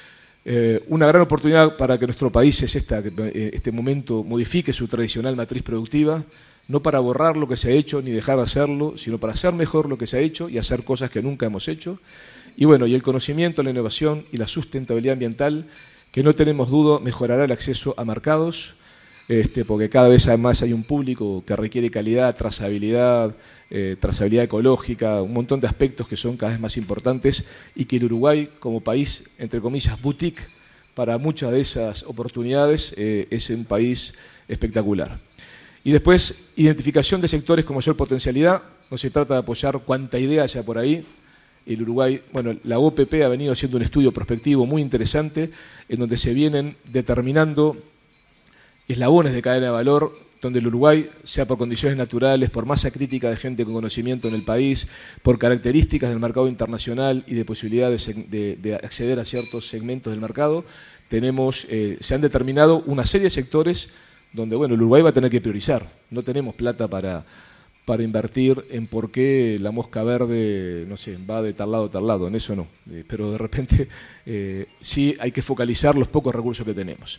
[SPEAKER 1] Eh, una gran oportunidad para que nuestro país es esta, que eh, este momento modifique su tradicional matriz productiva, no para borrar lo que se ha hecho ni dejar de hacerlo, sino para hacer mejor lo que se ha hecho y hacer cosas que nunca hemos hecho. Y bueno, y el conocimiento, la innovación y la sustentabilidad ambiental, que no tenemos duda mejorará el acceso a mercados, este, porque cada vez más hay un público que requiere calidad, trazabilidad, eh, trazabilidad ecológica, un montón de aspectos que son cada vez más importantes, y que el Uruguay, como país, entre comillas, boutique, para muchas de esas oportunidades, eh, es un país espectacular. Y después, identificación de sectores con mayor potencialidad. No se trata de apoyar cuanta idea haya por ahí. El Uruguay, bueno, la O P P ha venido haciendo un estudio prospectivo muy interesante, en donde se vienen determinando eslabones de cadena de valor, donde el Uruguay, sea por condiciones naturales, por masa crítica de gente con conocimiento en el país, por características del mercado internacional y de posibilidades de, de, de acceder a ciertos segmentos del mercado, tenemos, eh, se han determinado una serie de sectores donde, bueno, el Uruguay va a tener que priorizar. No tenemos plata para, para invertir en por qué la mosca verde, no sé, va de tal lado a tal lado, en eso no. Eh, pero de repente eh, sí hay que focalizar los pocos recursos que tenemos.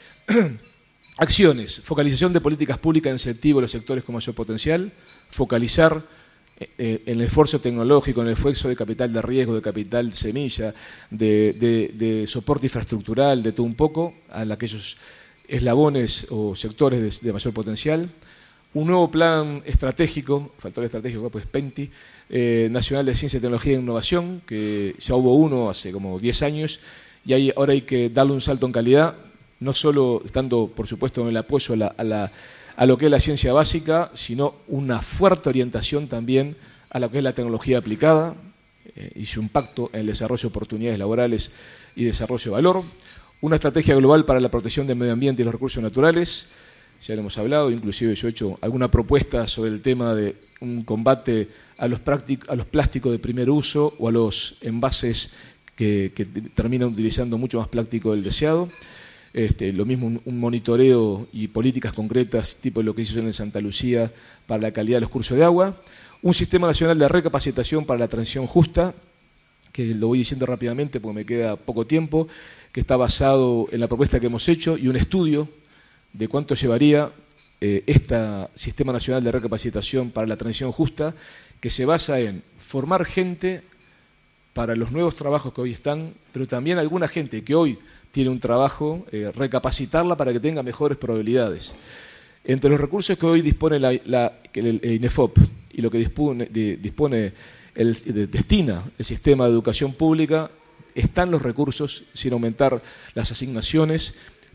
[SPEAKER 1] Acciones, focalización de políticas públicas en incentivo a los sectores con mayor potencial, focalizar eh, en el esfuerzo tecnológico, en el esfuerzo de capital de riesgo, de capital semilla, de, de, de soporte infraestructural, de todo un poco, a aquellos eslabones o sectores de, de mayor potencial. Un nuevo plan estratégico, factor estratégico, pues PENTI, eh, Nacional de Ciencia, Tecnología e Innovación, que ya hubo uno hace como diez años, y hay, ahora hay que darle un salto en calidad, no solo estando, por supuesto, en el apoyo a, la, a, la, a lo que es la ciencia básica, sino una fuerte orientación también a lo que es la tecnología aplicada eh, y su impacto en el desarrollo de oportunidades laborales y desarrollo de valor. Una estrategia global para la protección del medio ambiente y los recursos naturales, ya lo hemos hablado, inclusive yo he hecho alguna propuesta sobre el tema de un combate a los, a los plásticos de primer uso o a los envases que, que terminan utilizando mucho más plástico del deseado. Este, lo mismo un, un monitoreo y políticas concretas, tipo lo que hizo en Santa Lucía para la calidad de los cursos de agua. Un sistema nacional de recapacitación para la transición justa, que lo voy diciendo rápidamente porque me queda poco tiempo, que está basado en la propuesta que hemos hecho y un estudio de cuánto llevaría eh, este Sistema Nacional de Recapacitación para la Transición Justa, que se basa en formar gente para los nuevos trabajos que hoy están, pero también alguna gente que hoy tiene un trabajo, eh, recapacitarla para que tenga mejores probabilidades. Entre los recursos que hoy dispone la, la, el, el INEFOP y lo que dispone, de, dispone el, de, destina el sistema de educación pública, están los recursos sin aumentar las asignaciones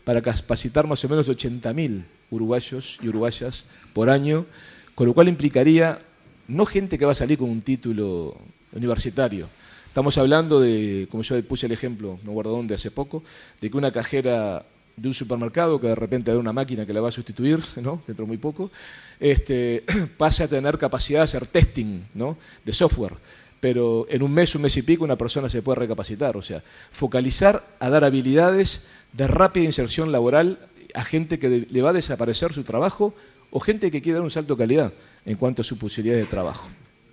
[SPEAKER 1] para capacitar más o menos ochenta mil uruguayos y uruguayas por año, con lo cual implicaría no gente que va a salir con un título universitario. Estamos hablando de, como yo puse el ejemplo, no guardo dónde, hace poco, de que una cajera de un supermercado, que de repente hay una máquina que la va a sustituir, ¿no?, dentro de muy poco, este, pase a tener capacidad de hacer testing, ¿no?, de software. Pero en un mes, un mes y pico, una persona se puede recapacitar. O sea, focalizar a dar habilidades de rápida inserción laboral a gente que de, le va a desaparecer su trabajo o gente que quiere dar un salto de calidad en cuanto a sus posibilidades de trabajo.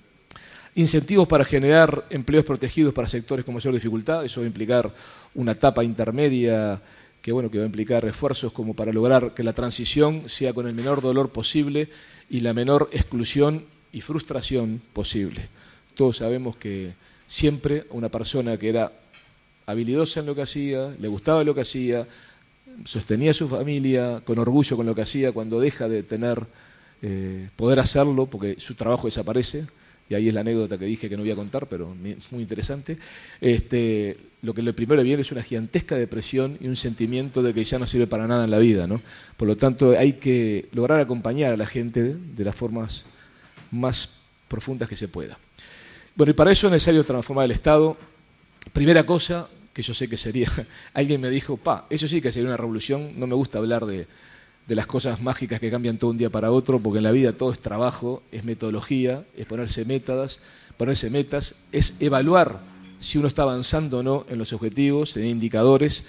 [SPEAKER 1] Incentivos para generar empleos protegidos para sectores con mayor dificultad. Eso va a implicar una etapa intermedia que, bueno, que va a implicar esfuerzos como para lograr que la transición sea con el menor dolor posible y la menor exclusión y frustración posible. Todos sabemos que siempre una persona que era habilidosa en lo que hacía, le gustaba lo que hacía, sostenía a su familia con orgullo con lo que hacía, cuando deja de tener eh, poder hacerlo porque su trabajo desaparece, y ahí es la anécdota que dije que no voy a contar, pero muy interesante, este, lo que lo primero viene es una gigantesca depresión y un sentimiento de que ya no sirve para nada en la vida, ¿no? Por lo tanto, hay que lograr acompañar a la gente de las formas más profundas que se pueda. Bueno, y para eso es necesario transformar el Estado. Primera cosa, que yo sé que sería, alguien me dijo, pa, eso sí que sería una revolución, no me gusta hablar de, de las cosas mágicas que cambian todo un día para otro, porque en la vida todo es trabajo, es metodología, es ponerse metas, ponerse metas, es evaluar si uno está avanzando o no en los objetivos, tener indicadores,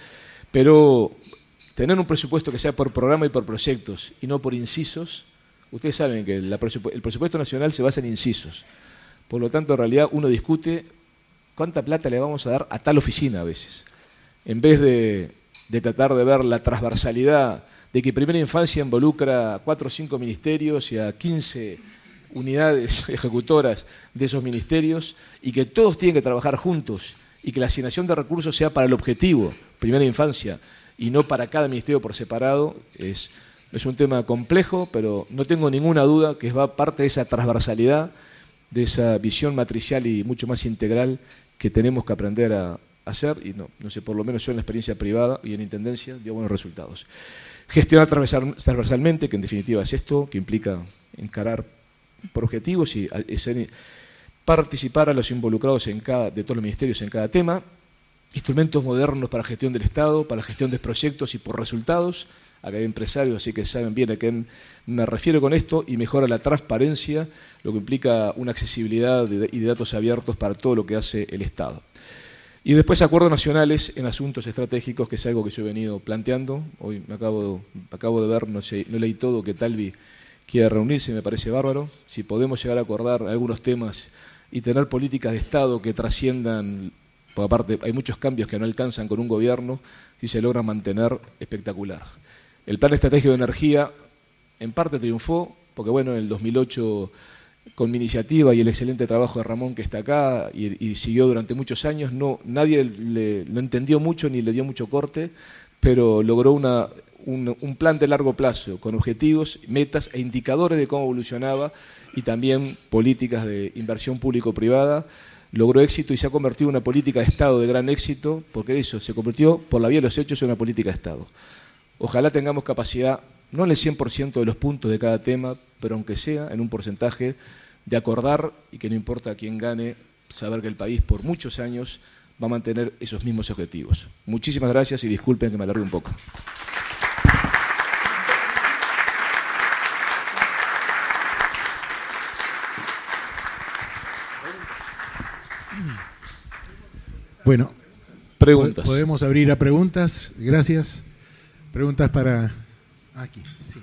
[SPEAKER 1] pero tener un presupuesto que sea por programa y por proyectos, y no por incisos. Ustedes saben que la presupu- el presupuesto nacional se basa en incisos. Por lo tanto, en realidad uno discute cuánta plata le vamos a dar a tal oficina a veces, en vez de, de tratar de ver la transversalidad de que Primera Infancia involucra a cuatro o cinco ministerios y a quince unidades ejecutoras de esos ministerios y que todos tienen que trabajar juntos y que la asignación de recursos sea para el objetivo, Primera Infancia, y no para cada ministerio por separado. Es, es un tema complejo, pero no tengo ninguna duda que va parte de esa transversalidad, de esa visión matricial y mucho más integral que tenemos que aprender a hacer, y no, no sé, por lo menos yo en la experiencia privada y en intendencia dio buenos resultados. Gestionar transversal, transversalmente, que en definitiva es esto, que implica encarar por objetivos y hacer, participar a los involucrados en cada, de todos los ministerios en cada tema, instrumentos modernos para gestión del Estado, para gestión de proyectos y por resultados. Acá hay empresarios, así que saben bien a qué me refiero con esto, y mejora la transparencia, lo que implica una accesibilidad de, y de datos abiertos para todo lo que hace el Estado. Y después acuerdos nacionales en asuntos estratégicos, que es algo que yo he venido planteando. Hoy me acabo, acabo de ver, no sé, no leí todo, que Talvi quiere reunirse, me parece bárbaro. Si podemos llegar a acordar algunos temas y tener políticas de Estado que trasciendan, por aparte hay muchos cambios que no alcanzan con un gobierno, si se logra mantener, espectacular. El Plan Estratégico de Energía en parte triunfó, porque bueno, en el dos mil ocho, con mi iniciativa y el excelente trabajo de Ramón, que está acá, y, y siguió durante muchos años, no, nadie le, lo entendió mucho ni le dio mucho corte, pero logró una, un, un plan de largo plazo, con objetivos, metas e indicadores de cómo evolucionaba, y también políticas de inversión público-privada. Logró éxito y se ha convertido en una política de Estado de gran éxito, porque eso se convirtió, por la vía de los hechos, en una política de Estado. Ojalá tengamos capacidad, no en el cien por ciento de los puntos de cada tema, pero aunque sea en un porcentaje, de acordar, y que no importa quién gane, saber que el país por muchos años va a mantener esos mismos objetivos. Muchísimas gracias y disculpen que me alargue un poco.
[SPEAKER 2] Bueno,
[SPEAKER 1] preguntas.
[SPEAKER 2] Podemos abrir a preguntas. Gracias. Preguntas para... Aquí, sí.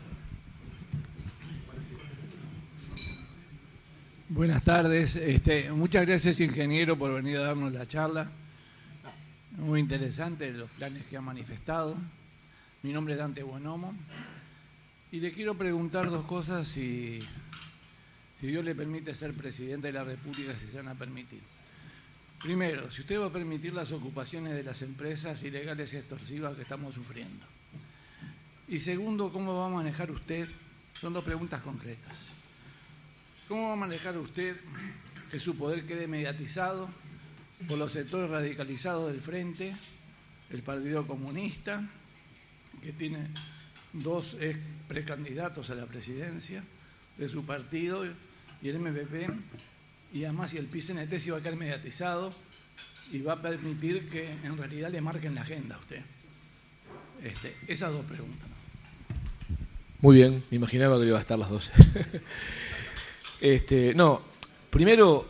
[SPEAKER 3] Buenas tardes. Este, muchas gracias, ingeniero, por venir a darnos la charla. Muy interesante los planes que ha manifestado. Mi nombre es Dante Buonomo. Y le quiero preguntar dos cosas, si, si Dios le permite ser presidente de la República, si se van a permitir. Primero, si usted va a permitir las ocupaciones de las empresas ilegales y extorsivas que estamos sufriendo. Y segundo, ¿cómo va a manejar usted? Son dos preguntas concretas. ¿Cómo va a manejar usted que su poder quede mediatizado por los sectores radicalizados del Frente, el Partido Comunista que tiene dos ex precandidatos a la presidencia de su partido y el M P P, y además si el P I C N T se va a quedar mediatizado y va a permitir que en realidad le marquen la agenda a usted. Este, esas dos preguntas.
[SPEAKER 1] Muy bien, me imaginaba que iba a estar las dos. este, no, primero,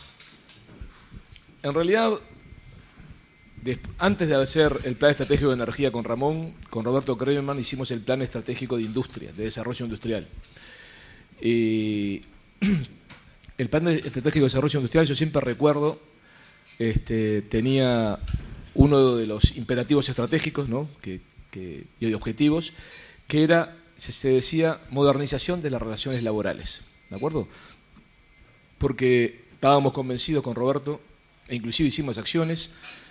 [SPEAKER 1] en realidad, antes de hacer el plan estratégico de energía con Ramón, con Roberto Kreumann, hicimos el plan estratégico de industria, de desarrollo industrial. Y el plan estratégico de desarrollo industrial, yo siempre recuerdo, este, tenía uno de los imperativos estratégicos, ¿no? que, que, y objetivos, que era, se, se decía, modernización de las relaciones laborales. ¿De acuerdo? Porque estábamos convencidos con Roberto, e inclusive hicimos acciones.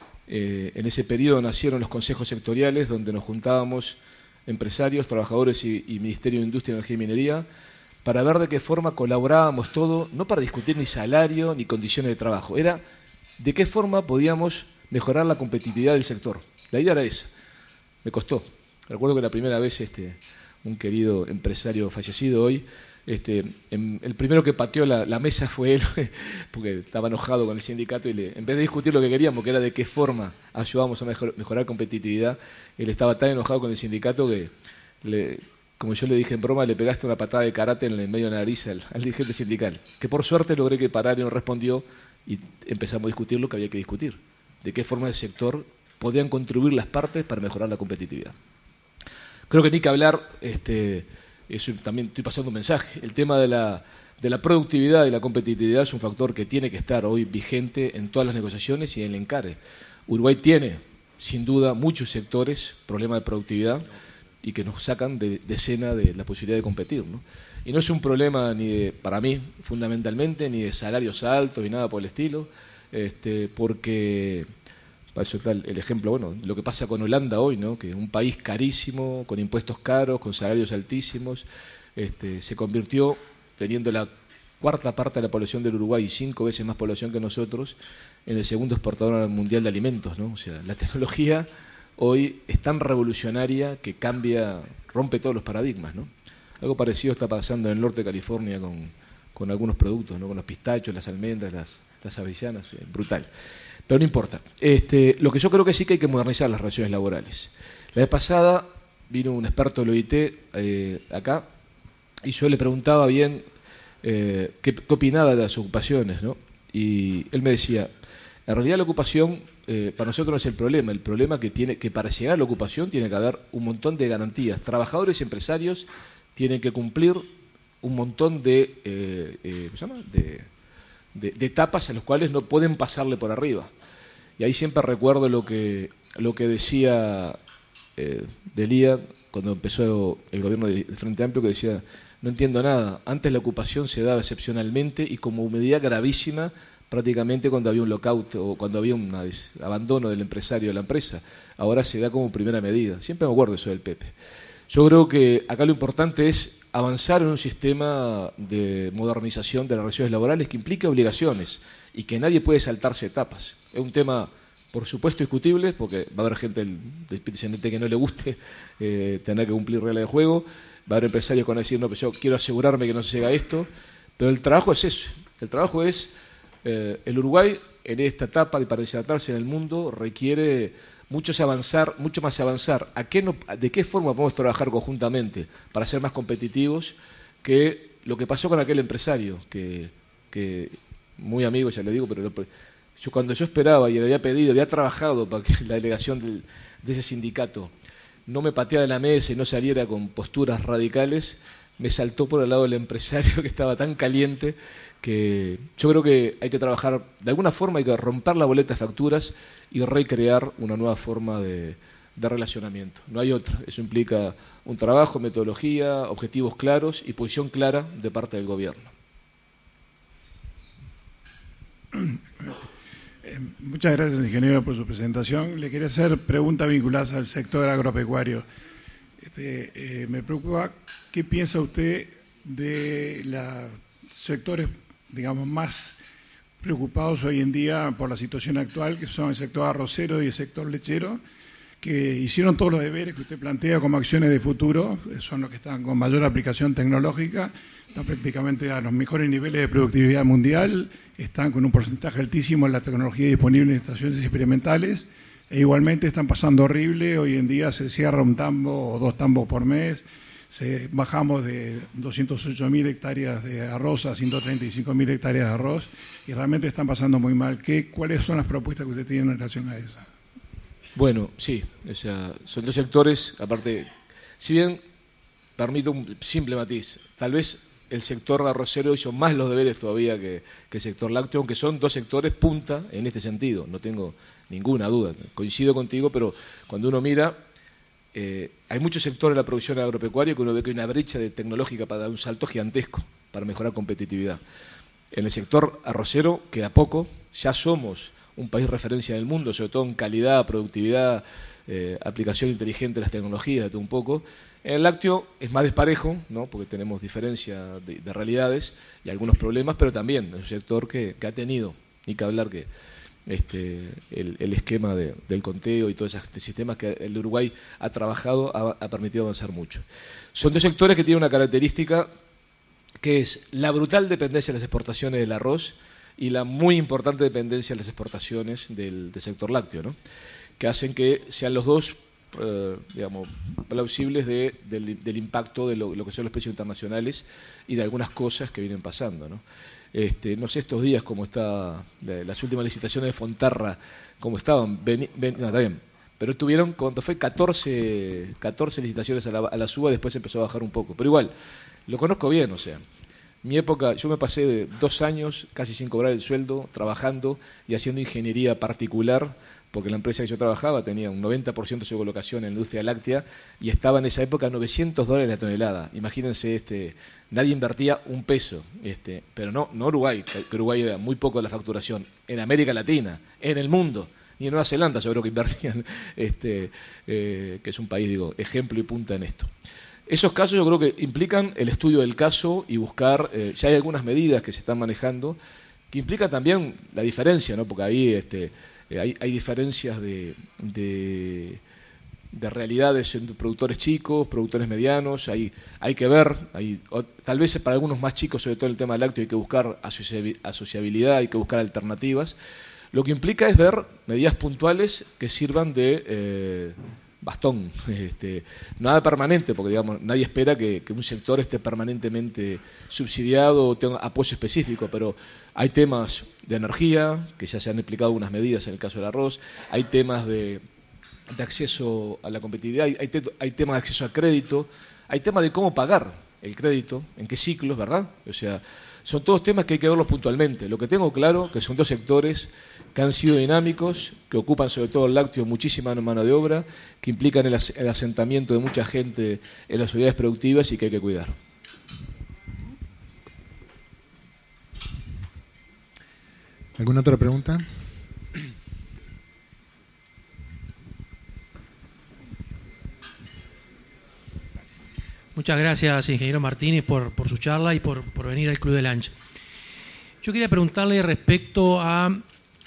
[SPEAKER 1] Eh, en ese periodo nacieron los consejos sectoriales, donde nos juntábamos empresarios, trabajadores y, y Ministerio de Industria, Energía y Minería, para ver de qué forma colaborábamos todo, no para discutir ni salario ni condiciones de trabajo, era de qué forma podíamos mejorar la competitividad del sector. La idea era esa. Me costó. Recuerdo que la primera vez este, un querido empresario fallecido hoy, este, en, el primero que pateó la, la mesa fue él, porque estaba enojado con el sindicato y le, en vez de discutir lo que queríamos, que era de qué forma ayudábamos a mejor, mejorar competitividad, él estaba tan enojado con el sindicato que, le, como yo le dije en broma, le pegaste una patada de karate en el medio de la nariz al, al dirigente sindical, que por suerte logré que parara y no respondió, y empezamos a discutir lo que había que discutir, de qué forma el sector podían contribuir las partes para mejorar la competitividad. Creo que ni que hablar, este, eso también estoy pasando un mensaje, el tema de la, de la productividad y la competitividad es un factor que tiene que estar hoy vigente en todas las negociaciones y en el encare. Uruguay tiene, sin duda, muchos sectores, problemas de productividad, y que nos sacan de, de escena de la posibilidad de competir, ¿no? Y no es un problema ni de, para mí, fundamentalmente, ni de salarios altos ni nada por el estilo, este, porque, para eso está el ejemplo, bueno, lo que pasa con Holanda hoy, ¿no? Que es un país carísimo, con impuestos caros, con salarios altísimos, este, se convirtió, teniendo la cuarta parte de la población del Uruguay y cinco veces más población que nosotros, en el segundo exportador mundial de alimentos, ¿no? O sea, la tecnología hoy es tan revolucionaria que cambia, rompe todos los paradigmas, ¿no? Algo parecido está pasando en el norte de California con, con algunos productos, ¿no? Con los pistachos, las almendras, las, las avellanas, eh, brutal. Pero no importa. Este, lo que yo creo que sí que hay que modernizar las relaciones laborales. La vez pasada vino un experto del O I T eh, acá y yo le preguntaba bien eh, qué, qué opinaba de las ocupaciones, ¿no? Y él me decía, en realidad la ocupación eh, para nosotros no es el problema, el problema que tiene que para llegar a la ocupación tiene que haber un montón de garantías. Trabajadores y empresarios tienen que cumplir un montón de, eh, eh, ¿cómo se llama? de, de, de etapas a las cuales no pueden pasarle por arriba. Y ahí siempre recuerdo lo que, lo que decía eh, Delía cuando empezó el gobierno de Frente Amplio, que decía, no entiendo nada, antes la ocupación se daba excepcionalmente y como medida gravísima prácticamente cuando había un lockout o cuando había un abandono del empresario de la empresa, ahora se da como primera medida. Siempre me acuerdo eso del Pepe. Yo creo que acá lo importante es avanzar en un sistema de modernización de las relaciones laborales que implique obligaciones y que nadie puede saltarse etapas. Es un tema, por supuesto, discutible, porque va a haber gente del, del P C N T que no le guste eh, tener que cumplir reglas de juego, va a haber empresarios que van a decir, no, pero yo quiero asegurarme que no se llega a esto, pero el trabajo es eso, el trabajo es, eh, el Uruguay en esta etapa y para desatarse en el mundo requiere mucho avanzar, mucho más avanzar. ¿A qué no, ¿De qué forma podemos trabajar conjuntamente para ser más competitivos que lo que pasó con aquel empresario? Que, que muy amigo, ya le digo, pero lo, yo cuando yo esperaba y le había pedido, había trabajado para que la delegación del, de ese sindicato no me pateara la mesa y no saliera con posturas radicales, me saltó por el lado del empresario que estaba tan caliente que yo creo que hay que trabajar, de alguna forma hay que romper la boleta de facturas y recrear una nueva forma de, de relacionamiento. No hay otra. Eso implica un trabajo, metodología, objetivos claros y posición clara de parte del gobierno.
[SPEAKER 4] Eh, muchas gracias, ingeniero, por su presentación. Le quería hacer preguntas vinculadas al sector agropecuario. Este, eh, me preocupa, ¿qué piensa usted de los sectores, digamos, más preocupados hoy en día por la situación actual, que son el sector arrocero y el sector lechero, que hicieron todos los deberes que usted plantea como acciones de futuro, son los que están con mayor aplicación tecnológica, están prácticamente a los mejores niveles de productividad mundial, están con un porcentaje altísimo en la tecnología disponible en estaciones experimentales, e igualmente están pasando horrible. Hoy en día se cierra un tambo o dos tambos por mes, se, bajamos de doscientas ocho mil hectáreas de arroz a ciento treinta y cinco mil hectáreas de arroz, y realmente están pasando muy mal. ¿Qué, ¿Cuáles son las propuestas que usted tiene en relación a eso?
[SPEAKER 1] Bueno, sí, o sea, son dos sectores, aparte, si bien, permito un simple matiz, tal vez el sector arrocero hizo más los deberes todavía que, que el sector lácteo, aunque son dos sectores punta en este sentido, no tengo ninguna duda, coincido contigo, pero cuando uno mira, eh, hay muchos sectores de la producción agropecuaria que uno ve que hay una brecha de tecnológica para dar un salto gigantesco, para mejorar competitividad. En el sector arrocero queda poco, ya somos un país referencia del mundo, sobre todo en calidad, productividad, eh, aplicación inteligente de las tecnologías, de todo un poco. En el lácteo es más desparejo, ¿no? Porque tenemos diferencia de, de realidades y algunos problemas, pero también es un sector que, que ha tenido, ni que hablar que este, el, el esquema de, del conteo y todos esos sistemas que el Uruguay ha trabajado ha, ha permitido avanzar mucho. Son dos sectores que tienen una característica que es la brutal dependencia de las exportaciones del arroz y la muy importante dependencia de las exportaciones del, del sector lácteo, ¿no? Que hacen que sean los dos, eh, digamos, plausibles de, del, del impacto de lo, lo que son los precios internacionales y de algunas cosas que vienen pasando, ¿no? Este, no sé estos días cómo está, la, las últimas licitaciones de Fonterra, cómo estaban, ven, ven, no, está bien, pero tuvieron, cuando fue catorce, catorce licitaciones a la, a la suba, después empezó a bajar un poco, pero igual, lo conozco bien, o sea, mi época, yo me pasé de dos años casi sin cobrar el sueldo, trabajando y haciendo ingeniería particular, porque la empresa que yo trabajaba tenía un noventa por ciento de su colocación en la industria láctea y estaba en esa época a novecientos dólares la tonelada. Imagínense, este, nadie invertía un peso, este, pero no, no Uruguay, que Uruguay era muy poco de la facturación, en América Latina, en el mundo, ni en Nueva Zelanda yo creo que invertían, este, eh, que es un país, digo, ejemplo y punta en esto. Esos casos yo creo que implican el estudio del caso y buscar, eh, ya hay algunas medidas que se están manejando, que implican también la diferencia, ¿no? Porque ahí este, eh, hay, hay diferencias de, de, de realidades entre productores chicos, productores medianos, hay, hay que ver, hay, o, tal vez para algunos más chicos, sobre todo en el tema lácteo, hay que buscar asociabilidad, hay que buscar alternativas. Lo que implica es ver medidas puntuales que sirvan de Eh, bastón, este, nada permanente, porque digamos nadie espera que, que un sector esté permanentemente subsidiado o tenga apoyo específico, pero hay temas de energía, que ya se han explicado algunas medidas en el caso del arroz, hay temas de, de acceso a la competitividad, hay, hay, te, hay temas de acceso a crédito, hay temas de cómo pagar el crédito, en qué ciclos, ¿verdad? O sea, son todos temas que hay que verlos puntualmente. Lo que tengo claro que son dos sectores que han sido dinámicos, que ocupan sobre todo el lácteo muchísima mano de obra, que implican el, as el asentamiento de mucha gente en las unidades productivas y que hay que cuidar.
[SPEAKER 2] ¿Alguna otra pregunta?
[SPEAKER 5] Muchas gracias, ingeniero Martínez, por, por su charla y por, por venir al Club de Lancha. Yo quería preguntarle respecto a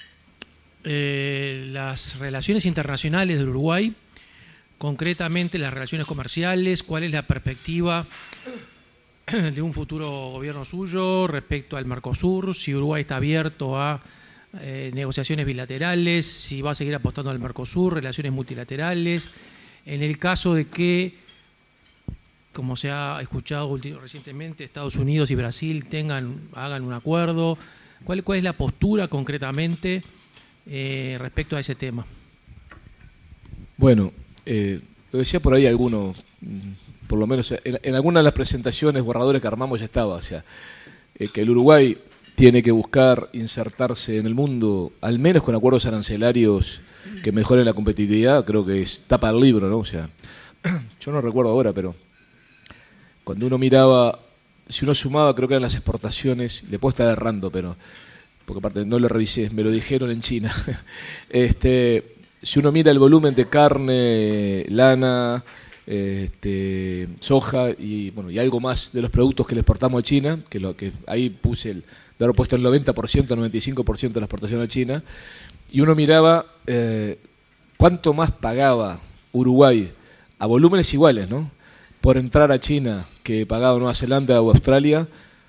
[SPEAKER 5] eh, las relaciones internacionales del Uruguay, concretamente las relaciones comerciales, cuál es la perspectiva de un futuro gobierno suyo respecto al Mercosur, si Uruguay está abierto a eh, negociaciones bilaterales, si va a seguir apostando al Mercosur, relaciones multilaterales, en el caso de que, como se ha escuchado recientemente, Estados Unidos y Brasil tengan, hagan un acuerdo. ¿Cuál, cuál es la postura concretamente eh, respecto a ese tema?
[SPEAKER 1] Bueno, eh, lo decía por ahí alguno, por lo menos en, en alguna de las presentaciones, borradores que armamos ya estaba, o sea, eh, que el Uruguay tiene que buscar insertarse en el mundo, al menos con acuerdos arancelarios que mejoren la competitividad, creo que es tapa del libro, ¿no? O sea, yo no recuerdo ahora, pero cuando uno miraba, si uno sumaba, creo que eran las exportaciones, le puedo estar errando, pero, porque aparte no lo revisé, me lo dijeron en China. este, si uno mira el volumen de carne, lana, este, soja y bueno y algo más de los productos que le exportamos a China, que lo que ahí puse el, de haber puesto el noventa por ciento, noventa y cinco por ciento de la exportación a China, y uno miraba eh, cuánto más pagaba Uruguay, a volúmenes iguales, ¿no? Por entrar a China, que pagaba Nueva Zelanda o Australia,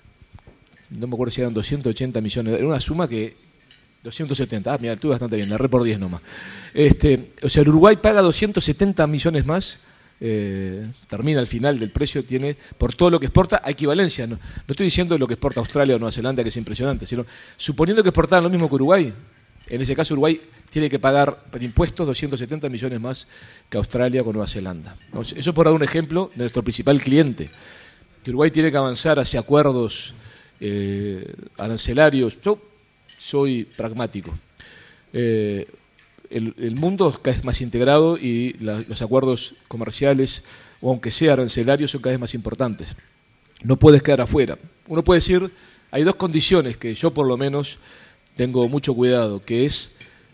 [SPEAKER 1] no me acuerdo si eran doscientos ochenta millones, era una suma que... doscientos setenta, ah, mira, estuve bastante bien, la erré por diez nomás. Este, o sea, el Uruguay paga doscientos setenta millones más, eh, termina al final del precio, tiene, por todo lo que exporta, a equivalencia. No, no estoy diciendo lo que exporta Australia o Nueva Zelanda, que es impresionante, sino suponiendo que exportaran lo mismo que Uruguay, en ese caso Uruguay tiene que pagar por impuestos doscientos setenta millones más que Australia con Nueva Zelanda. ¿No? Eso por dar un ejemplo de nuestro principal cliente. Que Uruguay tiene que avanzar hacia acuerdos eh, arancelarios. Yo soy pragmático. Eh, el, el mundo es cada vez más integrado y la, los acuerdos comerciales, o aunque sea arancelarios, son cada vez más importantes. No puedes quedar afuera. Uno puede decir, hay dos condiciones que yo por lo menos tengo mucho cuidado, que es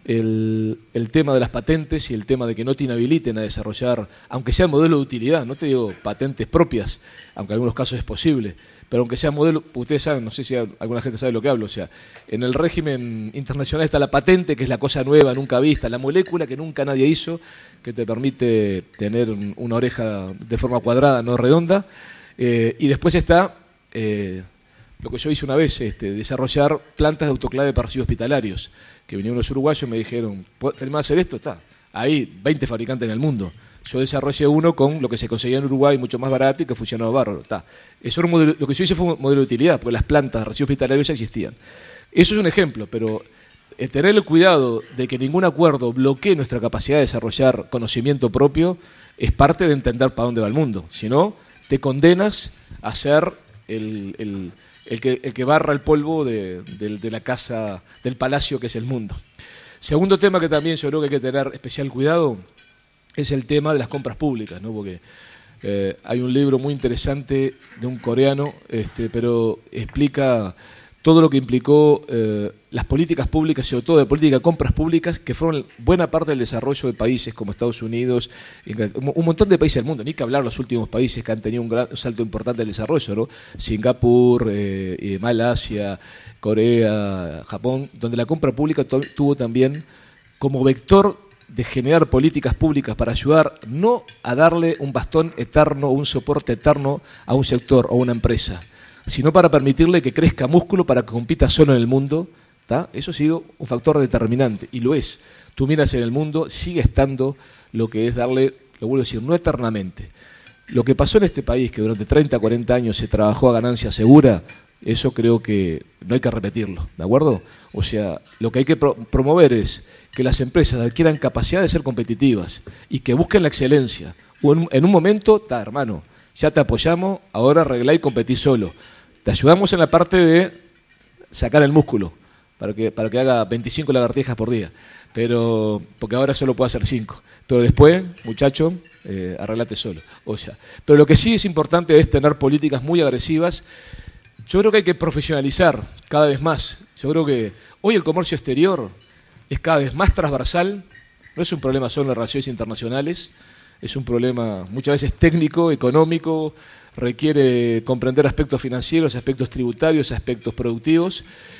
[SPEAKER 1] el, el tema de las patentes y el tema de que no te inhabiliten a desarrollar, aunque sea modelo de utilidad, no te digo patentes propias, aunque en algunos casos es posible, pero aunque sea modelo, ustedes saben, no sé si alguna gente sabe lo que hablo, o sea, en el régimen internacional está la patente, que es la cosa nueva, nunca vista, la molécula que nunca nadie hizo, que te permite tener una oreja de forma cuadrada, no redonda, eh, y después está... Eh, lo que yo hice una vez, este, desarrollar plantas de autoclave para residuos hospitalarios, que vinieron los uruguayos y me dijeron, ¿tenemos que hacer esto? Está, hay veinte fabricantes en el mundo. Yo desarrollé uno con lo que se conseguía en Uruguay, mucho más barato y que funcionaba bárbaro. Está. Eso era un modelo, lo que yo hice fue un modelo de utilidad, porque las plantas de residuos hospitalarios ya existían. Eso es un ejemplo, pero eh, tener el cuidado de que ningún acuerdo bloquee nuestra capacidad de desarrollar conocimiento propio es parte de entender para dónde va el mundo. Si no, te condenas a ser el... el El que, el que barra el polvo de, de, de la casa, del palacio que es el mundo. Segundo tema que también yo creo que hay que tener especial cuidado es el tema de las compras públicas, ¿no? Porque eh, hay un libro muy interesante de un coreano, este, pero explica todo lo que implicó eh, las políticas públicas, sobre todo de política de compras públicas, que fueron buena parte del desarrollo de países como Estados Unidos, un montón de países del mundo, ni que hablar los últimos países que han tenido un, gran, un salto importante del desarrollo, ¿no? Singapur, eh, Malasia, Corea, Japón, donde la compra pública tuvo también como vector de generar políticas públicas para ayudar no a darle un bastón eterno o un soporte eterno a un sector o a una empresa, sino para permitirle que crezca músculo para que compita solo en el mundo, ¿tá? Eso ha sido un factor determinante, y lo es. Tú miras en el mundo, sigue estando lo que es darle, lo vuelvo a decir, no eternamente. Lo que pasó en este país, que durante treinta, cuarenta años se trabajó a ganancia segura, eso creo que no hay que repetirlo, ¿de acuerdo? O sea, lo que hay que pro promover es que las empresas adquieran capacidad de ser competitivas y que busquen la excelencia. O en, en un momento, está, hermano, ya te apoyamos, ahora arreglá y competí solo. Te ayudamos en la parte de sacar el músculo, para que, para que haga veinticinco lagartijas por día, pero porque ahora solo puede hacer cinco. Pero después, muchacho, eh, arreglate solo. O sea, pero lo que sí es importante es tener políticas muy agresivas. Yo creo que hay que profesionalizar cada vez más. Yo creo que hoy el comercio exterior es cada vez más transversal, no es un problema solo en las relaciones internacionales, es un problema muchas veces técnico, económico, requiere comprender aspectos financieros, aspectos tributarios, aspectos productivos,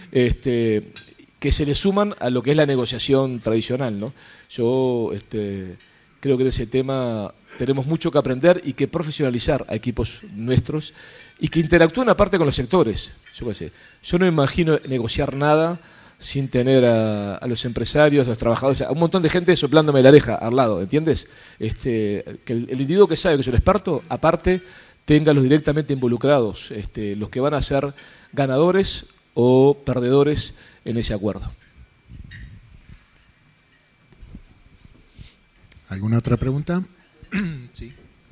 [SPEAKER 1] este, que se le suman a lo que es la negociación tradicional, ¿no? Yo este, creo que en ese tema tenemos mucho que aprender y que profesionalizar a equipos nuestros y que interactúen aparte con los sectores. Yo, qué sé, yo no me imagino negociar nada sin tener a, a los empresarios, a los trabajadores, a un montón de gente soplándome la oreja al lado, ¿entiendes? Este, que el, el individuo que sabe que es un experto, aparte, tenga los directamente involucrados, este, los que van a ser ganadores o perdedores en ese acuerdo.
[SPEAKER 2] ¿Alguna otra pregunta? Sí.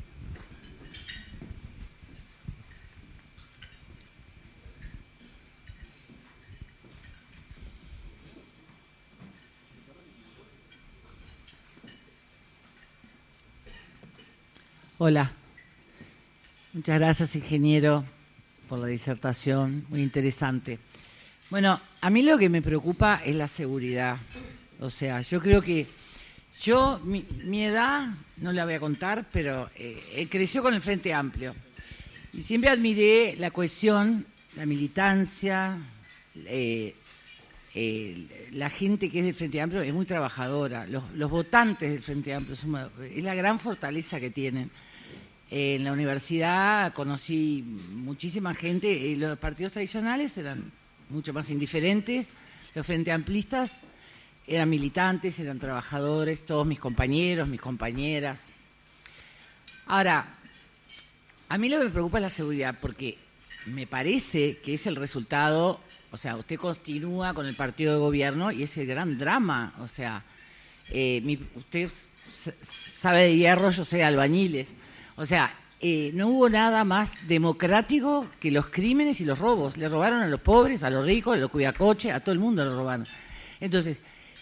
[SPEAKER 6] Hola. Muchas gracias, ingeniero, por la disertación, muy interesante. Bueno, a mí lo que me preocupa es la seguridad. O sea, yo creo que yo, mi, mi edad, no la voy a contar, pero eh, creció con el Frente Amplio. Y siempre admiré la cohesión, la militancia, eh, eh, la gente que es del Frente Amplio es muy trabajadora, los, los votantes del Frente Amplio son, es la gran fortaleza que tienen. Eh, en la universidad conocí muchísima gente, eh, los partidos tradicionales eran mucho más indiferentes, los Frente Amplistas eran militantes, eran trabajadores, todos mis compañeros, mis compañeras. Ahora, a mí lo que me preocupa es la seguridad, porque me parece que es el resultado, o sea, usted continúa con el partido de gobierno y es el gran drama, o sea, eh, mi, usted sabe de hierro, yo sé de albañiles, o sea, eh, no hubo nada más democrático que los crímenes y los robos, le robaron a los pobres, a los ricos, a los cuidacoches, a todo el mundo le robaron. Entonces,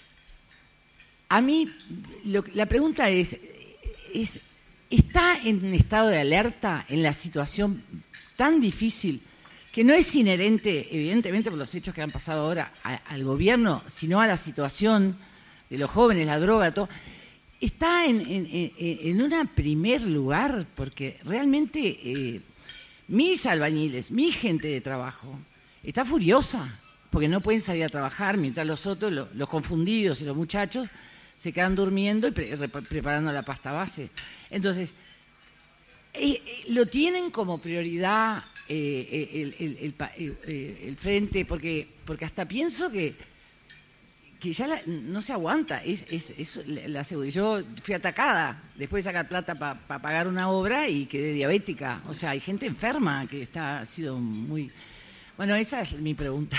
[SPEAKER 6] a mí lo, la pregunta es, es, ¿está en un estado de alerta en la situación tan difícil que no es inherente, evidentemente, por los hechos que han pasado ahora a, al gobierno, sino a la situación de los jóvenes, la droga, todo? Está en, en, en un primer lugar, porque realmente eh, mis albañiles, mi gente de trabajo, está furiosa, porque no pueden salir a trabajar, mientras los otros, los, los confundidos y los muchachos, se quedan durmiendo y pre preparando la pasta base. Entonces, eh, eh, lo tienen como prioridad eh, el, el, el, el, el frente, porque, porque hasta pienso que, que ya la, no se aguanta. Es, es, es la seguridad. Yo fui atacada después de sacar plata para pa pagar una obra y quedé diabética. O sea, hay gente enferma que está, ha sido muy... Bueno, esa es mi pregunta.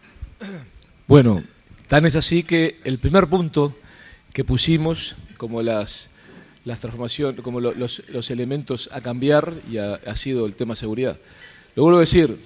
[SPEAKER 1] Bueno, tan es así que el primer punto que pusimos como las, las transformaciones, como lo, los, los elementos a cambiar, y ha, ha sido el tema seguridad. Lo vuelvo a decir,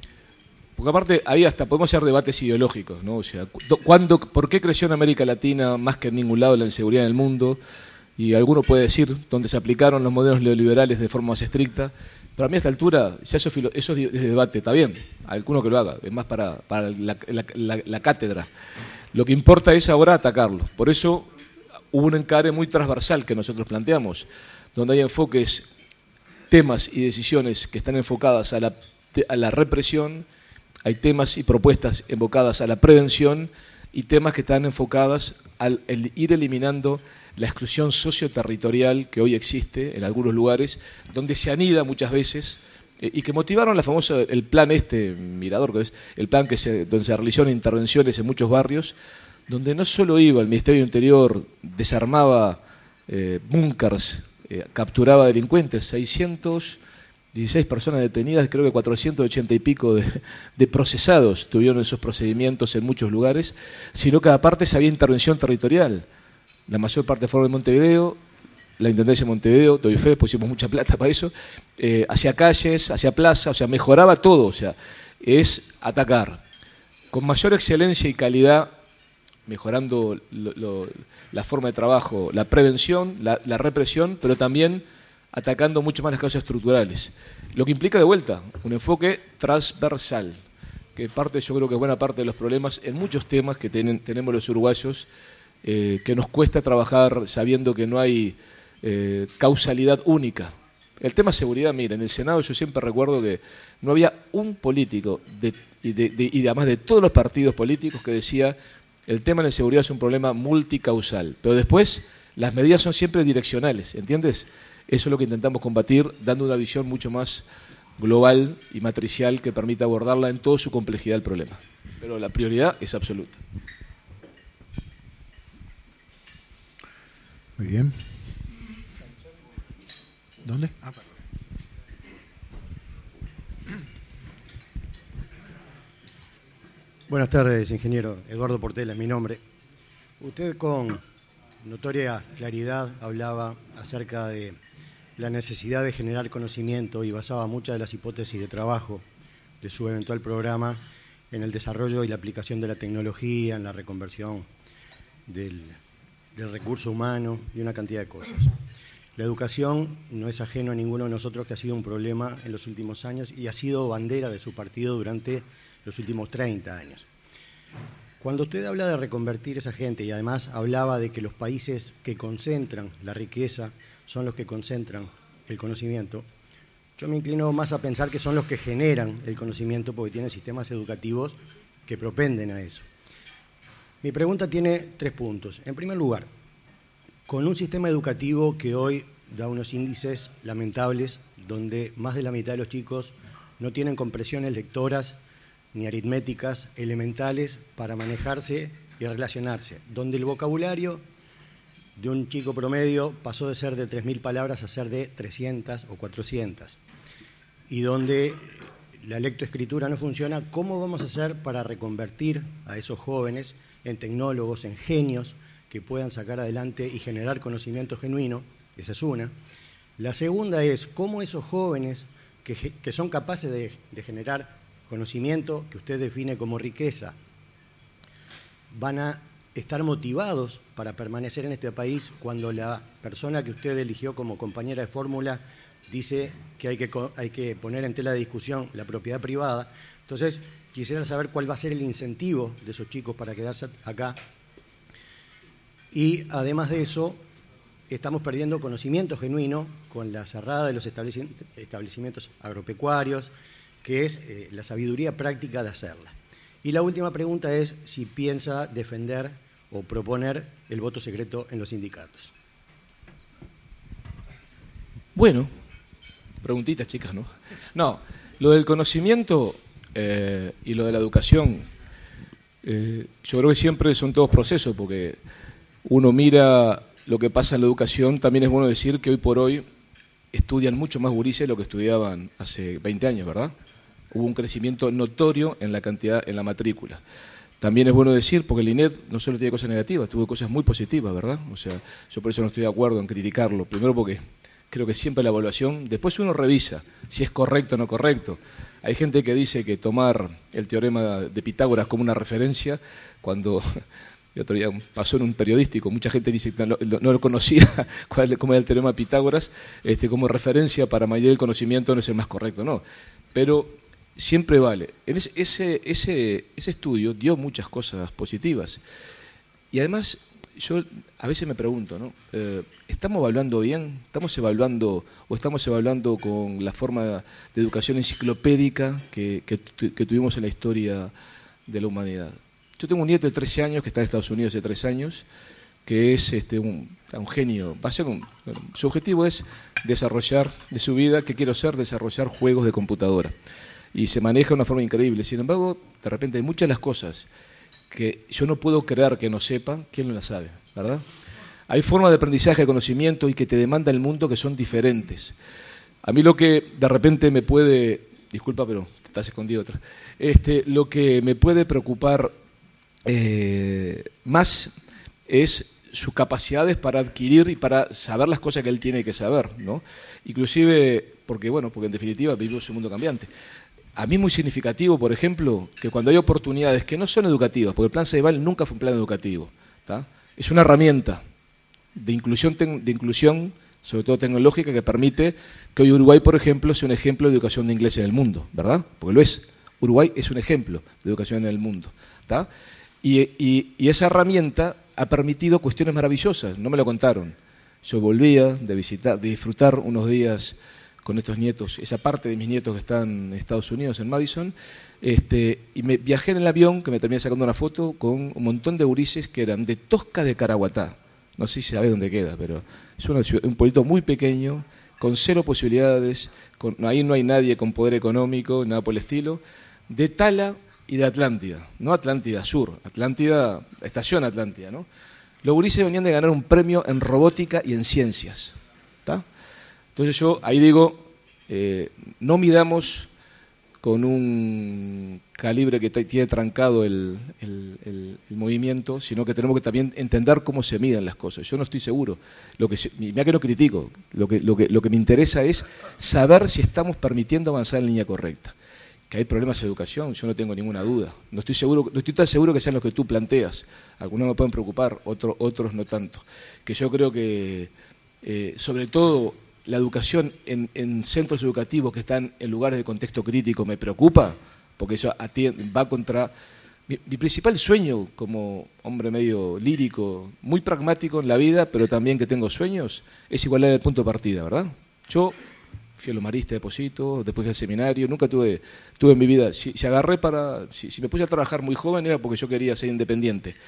[SPEAKER 1] porque aparte ahí hasta podemos hacer debates ideológicos, ¿no? O sea, ¿cuándo, ¿por qué creció en América Latina más que en ningún lado la inseguridad en el mundo? Y alguno puede decir, donde se aplicaron los modelos neoliberales de forma más estricta. Pero a mí a esta altura, ya eso, eso es debate, está bien, alguno que lo haga, es más para, para la, la, la, la cátedra. Lo que importa es ahora atacarlo. Por eso hubo un encare muy transversal que nosotros planteamos, donde hay enfoques, temas y decisiones que están enfocadas a la, a la represión, hay temas y propuestas enfocadas a la prevención y temas que están enfocadas al el ir eliminando la exclusión socioterritorial que hoy existe en algunos lugares, donde se anida muchas veces eh, y que motivaron la famosa, el plan este, Mirador, que es el plan que se, donde se realizaron intervenciones en muchos barrios, donde no solo iba el Ministerio del Interior, desarmaba eh, búnkers, eh, capturaba delincuentes, seiscientas dieciséis personas detenidas, creo que cuatrocientos ochenta y pico de, de procesados tuvieron esos procedimientos en muchos lugares, sino que aparte se había intervención territorial. La mayor parte fueron de Montevideo, la Intendencia de Montevideo, doy fe, pusimos mucha plata para eso, eh, hacia calles, hacia plaza, o sea, mejoraba todo, o sea, es atacar con mayor excelencia y calidad, mejorando lo, lo, la forma de trabajo, la prevención, la, la represión, pero también atacando mucho más las causas estructurales. Lo que implica de vuelta un enfoque transversal, que parte, yo creo que es buena parte de los problemas en muchos temas que tienen, tenemos los uruguayos, eh, que nos cuesta trabajar sabiendo que no hay eh, causalidad única. El tema seguridad, mira, en el Senado yo siempre recuerdo que no había un político, de, y, de, de, y además de todos los partidos políticos, que decía el tema de la seguridad es un problema multicausal, pero después las medidas son siempre direccionales, ¿entiendes? Eso es lo que intentamos combatir, dando una visión mucho más global y matricial que permita abordarla en toda su complejidad del problema. Pero la prioridad es absoluta.
[SPEAKER 2] Muy bien. ¿Dónde? Ah, perdón.
[SPEAKER 7] Buenas tardes, ingeniero. Eduardo Portela es mi nombre. Usted con notoria claridad hablaba acerca de la necesidad de generar conocimiento y basaba muchas de las hipótesis de trabajo de su eventual programa en el desarrollo y la aplicación de la tecnología, en la reconversión del, del recurso humano y una cantidad de cosas. La educación no es ajeno a ninguno de nosotros, que ha sido un problema en los últimos años y ha sido bandera de su partido durante los últimos treinta años. Cuando usted habla de reconvertir esa gente y además hablaba de que los países que concentran la riqueza son los que concentran el conocimiento, yo me inclino más a pensar que son los que generan el conocimiento porque tienen sistemas educativos que propenden a eso. Mi pregunta tiene tres puntos. En primer lugar, con un sistema educativo que hoy da unos índices lamentables, donde más de la mitad de los chicos no tienen comprensiones lectoras ni aritméticas elementales para manejarse y relacionarse, donde el vocabulario de un chico promedio pasó de ser de tres mil palabras a ser de trescientas o cuatrocientas, y donde la lectoescritura no funciona, ¿cómo vamos a hacer para reconvertir a esos jóvenes en tecnólogos, en genios que puedan sacar adelante y generar conocimiento genuino? Esa es una. La segunda es, ¿cómo esos jóvenes que, que son capaces de, de generar conocimiento que usted define como riqueza, van a estar motivados para permanecer en este país cuando la persona que usted eligió como compañera de fórmula dice que hay que, hay que poner en tela de discusión la propiedad privada? Entonces, quisiera saber cuál va a ser el incentivo de esos chicos para quedarse acá. Y además de eso, estamos perdiendo conocimiento genuino con la cerrada de los establecimientos agropecuarios, que es eh, la sabiduría práctica de hacerla. Y la última pregunta es si piensa defender o proponer el voto secreto en los sindicatos.
[SPEAKER 1] Bueno, preguntitas, chicas, ¿no? No, lo del conocimiento eh, y lo de la educación, eh, yo creo que siempre son todos procesos, porque uno mira lo que pasa en la educación. También es bueno decir que hoy por hoy estudian mucho más gurises de lo que estudiaban hace veinte años, ¿verdad? Hubo un crecimiento notorio en la cantidad, en la matrícula. También es bueno decir, porque el I N E D no solo tiene cosas negativas, tuvo cosas muy positivas, ¿verdad? O sea, yo por eso no estoy de acuerdo en criticarlo. Primero porque creo que siempre la evaluación, después uno revisa si es correcto o no correcto. Hay gente que dice que tomar el teorema de Pitágoras como una referencia, cuando el otro día pasó en un periodístico, mucha gente dice que no, no lo conocía, cuál, cómo era el teorema de Pitágoras, este, como referencia para medir el conocimiento no es el más correcto, no. Pero siempre vale. En ese, ese, ese, ese estudio dio muchas cosas positivas. Y además, yo a veces me pregunto, ¿no? Eh, ¿Estamos evaluando bien? ¿Estamos evaluando o estamos evaluando con la forma de educación enciclopédica que, que, que tuvimos en la historia de la humanidad? Yo tengo un nieto de trece años que está en Estados Unidos hace tres años, que es este, un, un genio. Va a ser un, bueno, su objetivo es desarrollar de su vida, ¿qué quiero ser? Desarrollar juegos de computadora. Y se maneja de una forma increíble. Sin embargo, de repente hay muchas de las cosas que yo no puedo creer que no sepa, ¿quién no las sabe? ¿Verdad? Hay formas de aprendizaje, de conocimiento y que te demanda el mundo que son diferentes. A mí lo que de repente me puede, disculpa, pero te estás escondido otra, este, lo que me puede preocupar eh, más es sus capacidades para adquirir y para saber las cosas que él tiene que saber, ¿no? Inclusive, porque bueno, porque en definitiva vivimos un mundo cambiante. A mí es muy significativo, por ejemplo, que cuando hay oportunidades que no son educativas, porque el plan Ceibal nunca fue un plan educativo, ¿tá? Es una herramienta de inclusión, de inclusión, sobre todo tecnológica, que permite que hoy Uruguay, por ejemplo, sea un ejemplo de educación de inglés en el mundo, ¿verdad? Porque lo es. Uruguay es un ejemplo de educación en el mundo, ¿tá? Y, y, y esa herramienta ha permitido cuestiones maravillosas, no me lo contaron. Yo volvía de visitar, de disfrutar unos días con estos nietos, esa parte de mis nietos que están en Estados Unidos, en Madison, este, y me viajé en el avión, que me terminé sacando una foto, con un montón de gurises que eran de Tosca de Caraguatá. No sé si sabés dónde queda, pero es una ciudad, un pueblito muy pequeño, con cero posibilidades, con, ahí no hay nadie con poder económico, nada por el estilo, de Tala y de Atlántida, no Atlántida Sur, Atlántida, Estación Atlántida, ¿no? Los gurises venían de ganar un premio en robótica y en ciencias, ¿está? Entonces yo ahí digo, eh, no midamos con un calibre que tiene trancado el, el, el, el movimiento, sino que tenemos que también entender cómo se miden las cosas. Yo no estoy seguro, lo que, mira que no critico, lo que, lo, que, lo que me interesa es saber si estamos permitiendo avanzar en línea correcta. Que hay problemas de educación, yo no tengo ninguna duda. No estoy seguro, no estoy tan seguro que sean los que tú planteas. Algunos me pueden preocupar, otros, otros no tanto. Que yo creo que, eh, sobre todo, la educación en, en centros educativos que están en lugares de contexto crítico me preocupa, porque eso atiende, va contra... Mi, mi principal sueño como hombre medio lírico, muy pragmático en la vida, pero también que tengo sueños, es igualar el punto de partida, ¿verdad? Yo fui a los maristas de Deposito, después fui al seminario, nunca tuve, tuve en mi vida... Si, si agarré para... Si, si me puse a trabajar muy joven era porque yo quería ser independiente.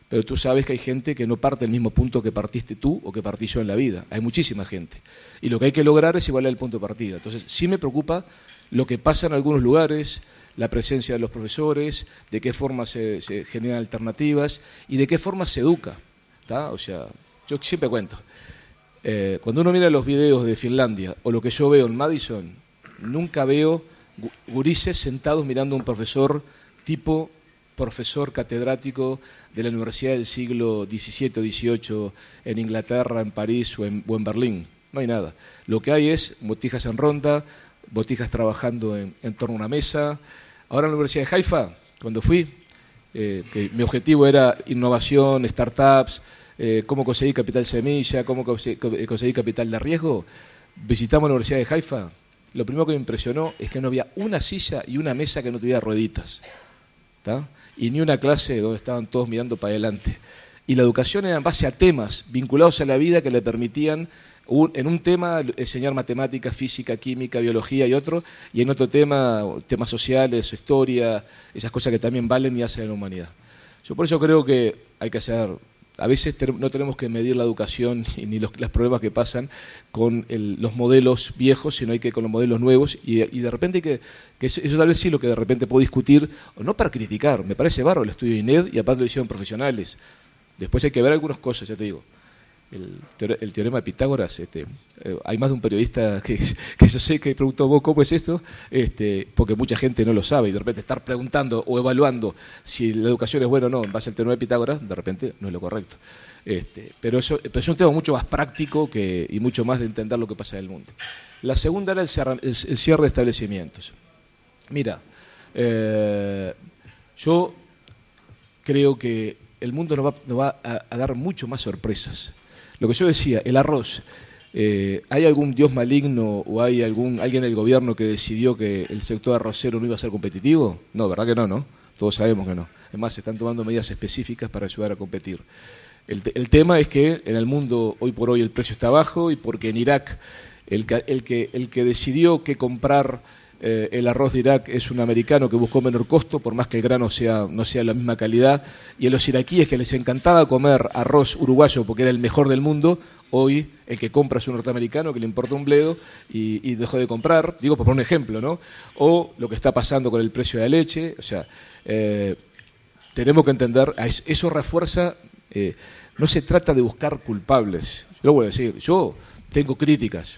[SPEAKER 1] pero tú sabes que hay gente que no parte del mismo punto que partiste tú o que partí yo en la vida. Hay muchísima gente. Y lo que hay que lograr es igualar el punto de partida. Entonces, sí me preocupa lo que pasa en algunos lugares, la presencia de los profesores, de qué forma se, se generan alternativas y de qué forma se educa. ¿Tá? O sea, yo siempre cuento, eh, cuando uno mira los videos de Finlandia o lo que yo veo en Madison, nunca veo gurises sentados mirando a un profesor tipo profesor catedrático de la Universidad del siglo diecisiete o dieciocho en Inglaterra, en París o en, o en Berlín. No hay nada. Lo que hay es botijas en ronda, botijas trabajando en, en torno a una mesa. Ahora en la Universidad de Haifa, cuando fui, eh, que mi objetivo era innovación, startups, eh, cómo conseguir capital semilla, cómo conseguir capital de riesgo, visitamos la Universidad de Haifa. Lo primero que me impresionó es que no había una silla y una mesa que no tuviera rueditas, ¿tá? Y ni una clase donde estaban todos mirando para adelante. Y la educación era en base a temas vinculados a la vida que le permitían, un, en un tema, enseñar matemáticas, física, química, biología y otro, y en otro tema, temas sociales, historia, esas cosas que también valen y hacen a la humanidad. Yo por eso creo que hay que hacer... A veces no tenemos que medir la educación ni los, los problemas que pasan con el, los modelos viejos, sino hay que con los modelos nuevos y, y de repente que, que eso, eso tal vez sí lo que de repente puedo discutir, no para criticar, me parece bárbaro el estudio de I N E D y aparte lo hicieron profesionales. Después hay que ver algunas cosas, ya te digo. El, el teorema de Pitágoras, este, eh, hay más de un periodista que, que yo sé que preguntó vos cómo es esto, este, porque mucha gente no lo sabe y de repente estar preguntando o evaluando si la educación es buena o no en base al teorema de Pitágoras, de repente no es lo correcto. Este, pero, eso, pero es un tema mucho más práctico que, y mucho más de entender lo que pasa en el mundo. La segunda era el cierre, el, el cierre de establecimientos. Mira, eh, yo creo que el mundo nos va, nos va a, a dar mucho más sorpresas. Lo que yo decía, el arroz, eh, ¿hay algún dios maligno o hay algún alguien del gobierno que decidió que el sector arrocero no iba a ser competitivo? No, ¿verdad que no? no? Todos sabemos que no. Es más, se están tomando medidas específicas para ayudar a competir. El, te, el tema es que en el mundo hoy por hoy el precio está bajo y porque en Irak el que, el que, el que decidió que comprar eh, el arroz de Irak es un americano que buscó menor costo, por más que el grano sea, no sea la misma calidad, y a los iraquíes que les encantaba comer arroz uruguayo porque era el mejor del mundo, hoy el que compra es un norteamericano que le importa un bledo y, y dejó de comprar, digo por poner un ejemplo, ¿no? O lo que está pasando con el precio de la leche, o sea, eh, tenemos que entender, eso refuerza, eh, no se trata de buscar culpables, yo voy a decir, yo tengo críticas.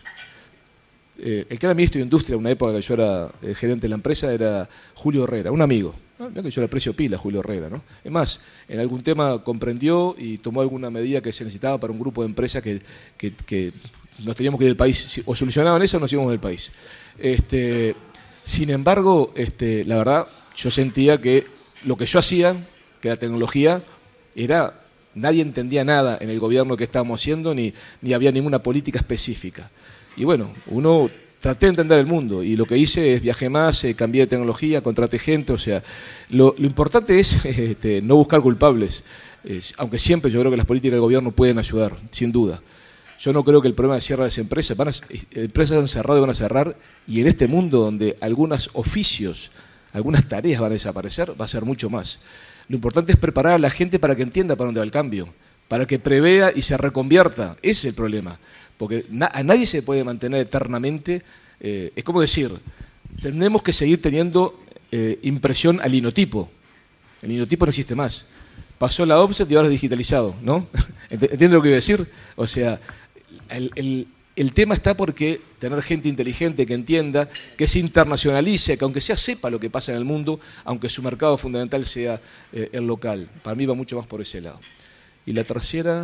[SPEAKER 1] Eh, el que era ministro de Industria en una época que yo era eh, gerente de la empresa era Julio Herrera, un amigo. ¿No? Que yo le aprecio pila a Julio Herrera, ¿no? Es más, en algún tema comprendió y tomó alguna medida que se necesitaba para un grupo de empresas que, que, que nos teníamos que ir del país. O solucionaban eso o nos íbamos del país. Este, sin embargo, este, la verdad, yo sentía que lo que yo hacía, que la tecnología, era... Nadie entendía nada en el gobierno que estábamos haciendo, ni, ni había ninguna política específica. Y bueno, uno traté de entender el mundo y lo que hice es viajé más, eh, cambié de tecnología, contraté gente, o sea, lo, lo importante es este, no buscar culpables, es, aunque siempre yo creo que las políticas del gobierno pueden ayudar, sin duda. Yo no creo que el problema de cierre de las empresas, van a, empresas han cerrado y van a cerrar, y en este mundo donde algunos oficios, algunas tareas van a desaparecer, va a ser mucho más. Lo importante es preparar a la gente para que entienda para dónde va el cambio, para que prevea y se reconvierta. Ese es el problema, porque na a nadie se puede mantener eternamente. Eh, es como decir, tenemos que seguir teniendo eh, impresión al linotipo. El linotipo no existe más. Pasó la offset y ahora es digitalizado, ¿no? ¿Entiendes lo que iba a decir? O sea, el, el, el tema está porque tener gente inteligente que entienda, que se internacionalice, que aunque sea sepa lo que pasa en el mundo, aunque su mercado fundamental sea eh, el local. Para mí va mucho más por ese lado. Y la tercera,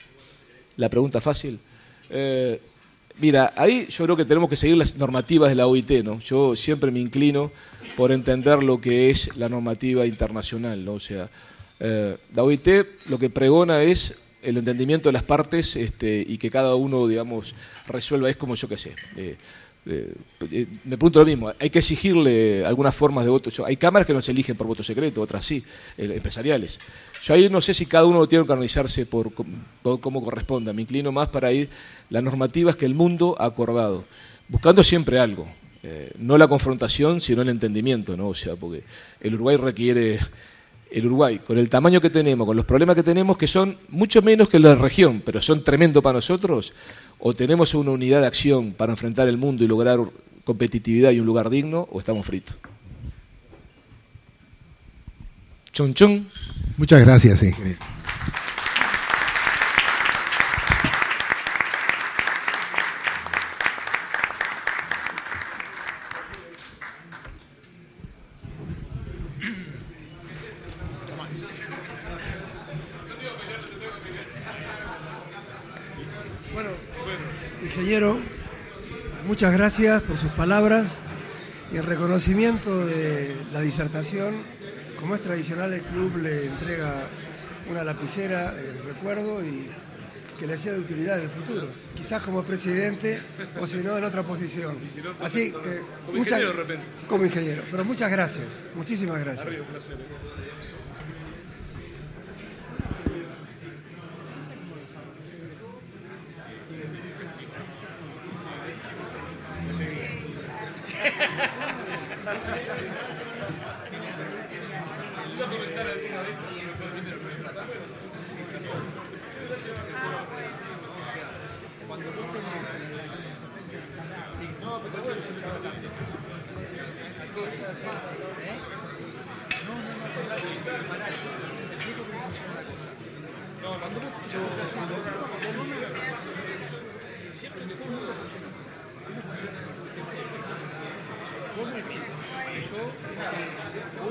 [SPEAKER 1] la pregunta fácil. Eh, mira, ahí yo creo que tenemos que seguir las normativas de la O I T, ¿no? Yo siempre me inclino por entender lo que es la normativa internacional, ¿no? O sea, eh, la O I T lo que pregona es el entendimiento de las partes este, y que cada uno, digamos, resuelva, es como yo qué sé. Eh, eh, eh, me pregunto lo mismo, hay que exigirle algunas formas de voto. Yo, hay cámaras que no se eligen por voto secreto, otras sí, eh, empresariales. Yo ahí no sé si cada uno tiene que organizarse por, por cómo corresponda. Me inclino más para ir las normativas que el mundo ha acordado, buscando siempre algo. Eh, no la confrontación, sino el entendimiento, ¿no? O sea, porque el Uruguay requiere... el Uruguay, con el tamaño que tenemos, con los problemas que tenemos, que son mucho menos que la región, pero son tremendos para nosotros, o tenemos una unidad de acción para enfrentar el mundo y lograr competitividad y un lugar digno, o estamos fritos. Chon, chon.
[SPEAKER 2] Muchas gracias, ingeniero.
[SPEAKER 8] Bueno, ingeniero, muchas gracias por sus palabras y el reconocimiento de la disertación. Como es tradicional, el club le entrega una lapicera en recuerdo y que le sea de utilidad en el futuro. Quizás como presidente o si no en otra posición. Así que,
[SPEAKER 1] como
[SPEAKER 8] muchas,
[SPEAKER 1] ingeniero de repente.
[SPEAKER 8] Como ingeniero. Pero muchas gracias, muchísimas gracias.
[SPEAKER 1] Arriba, un placer. Yo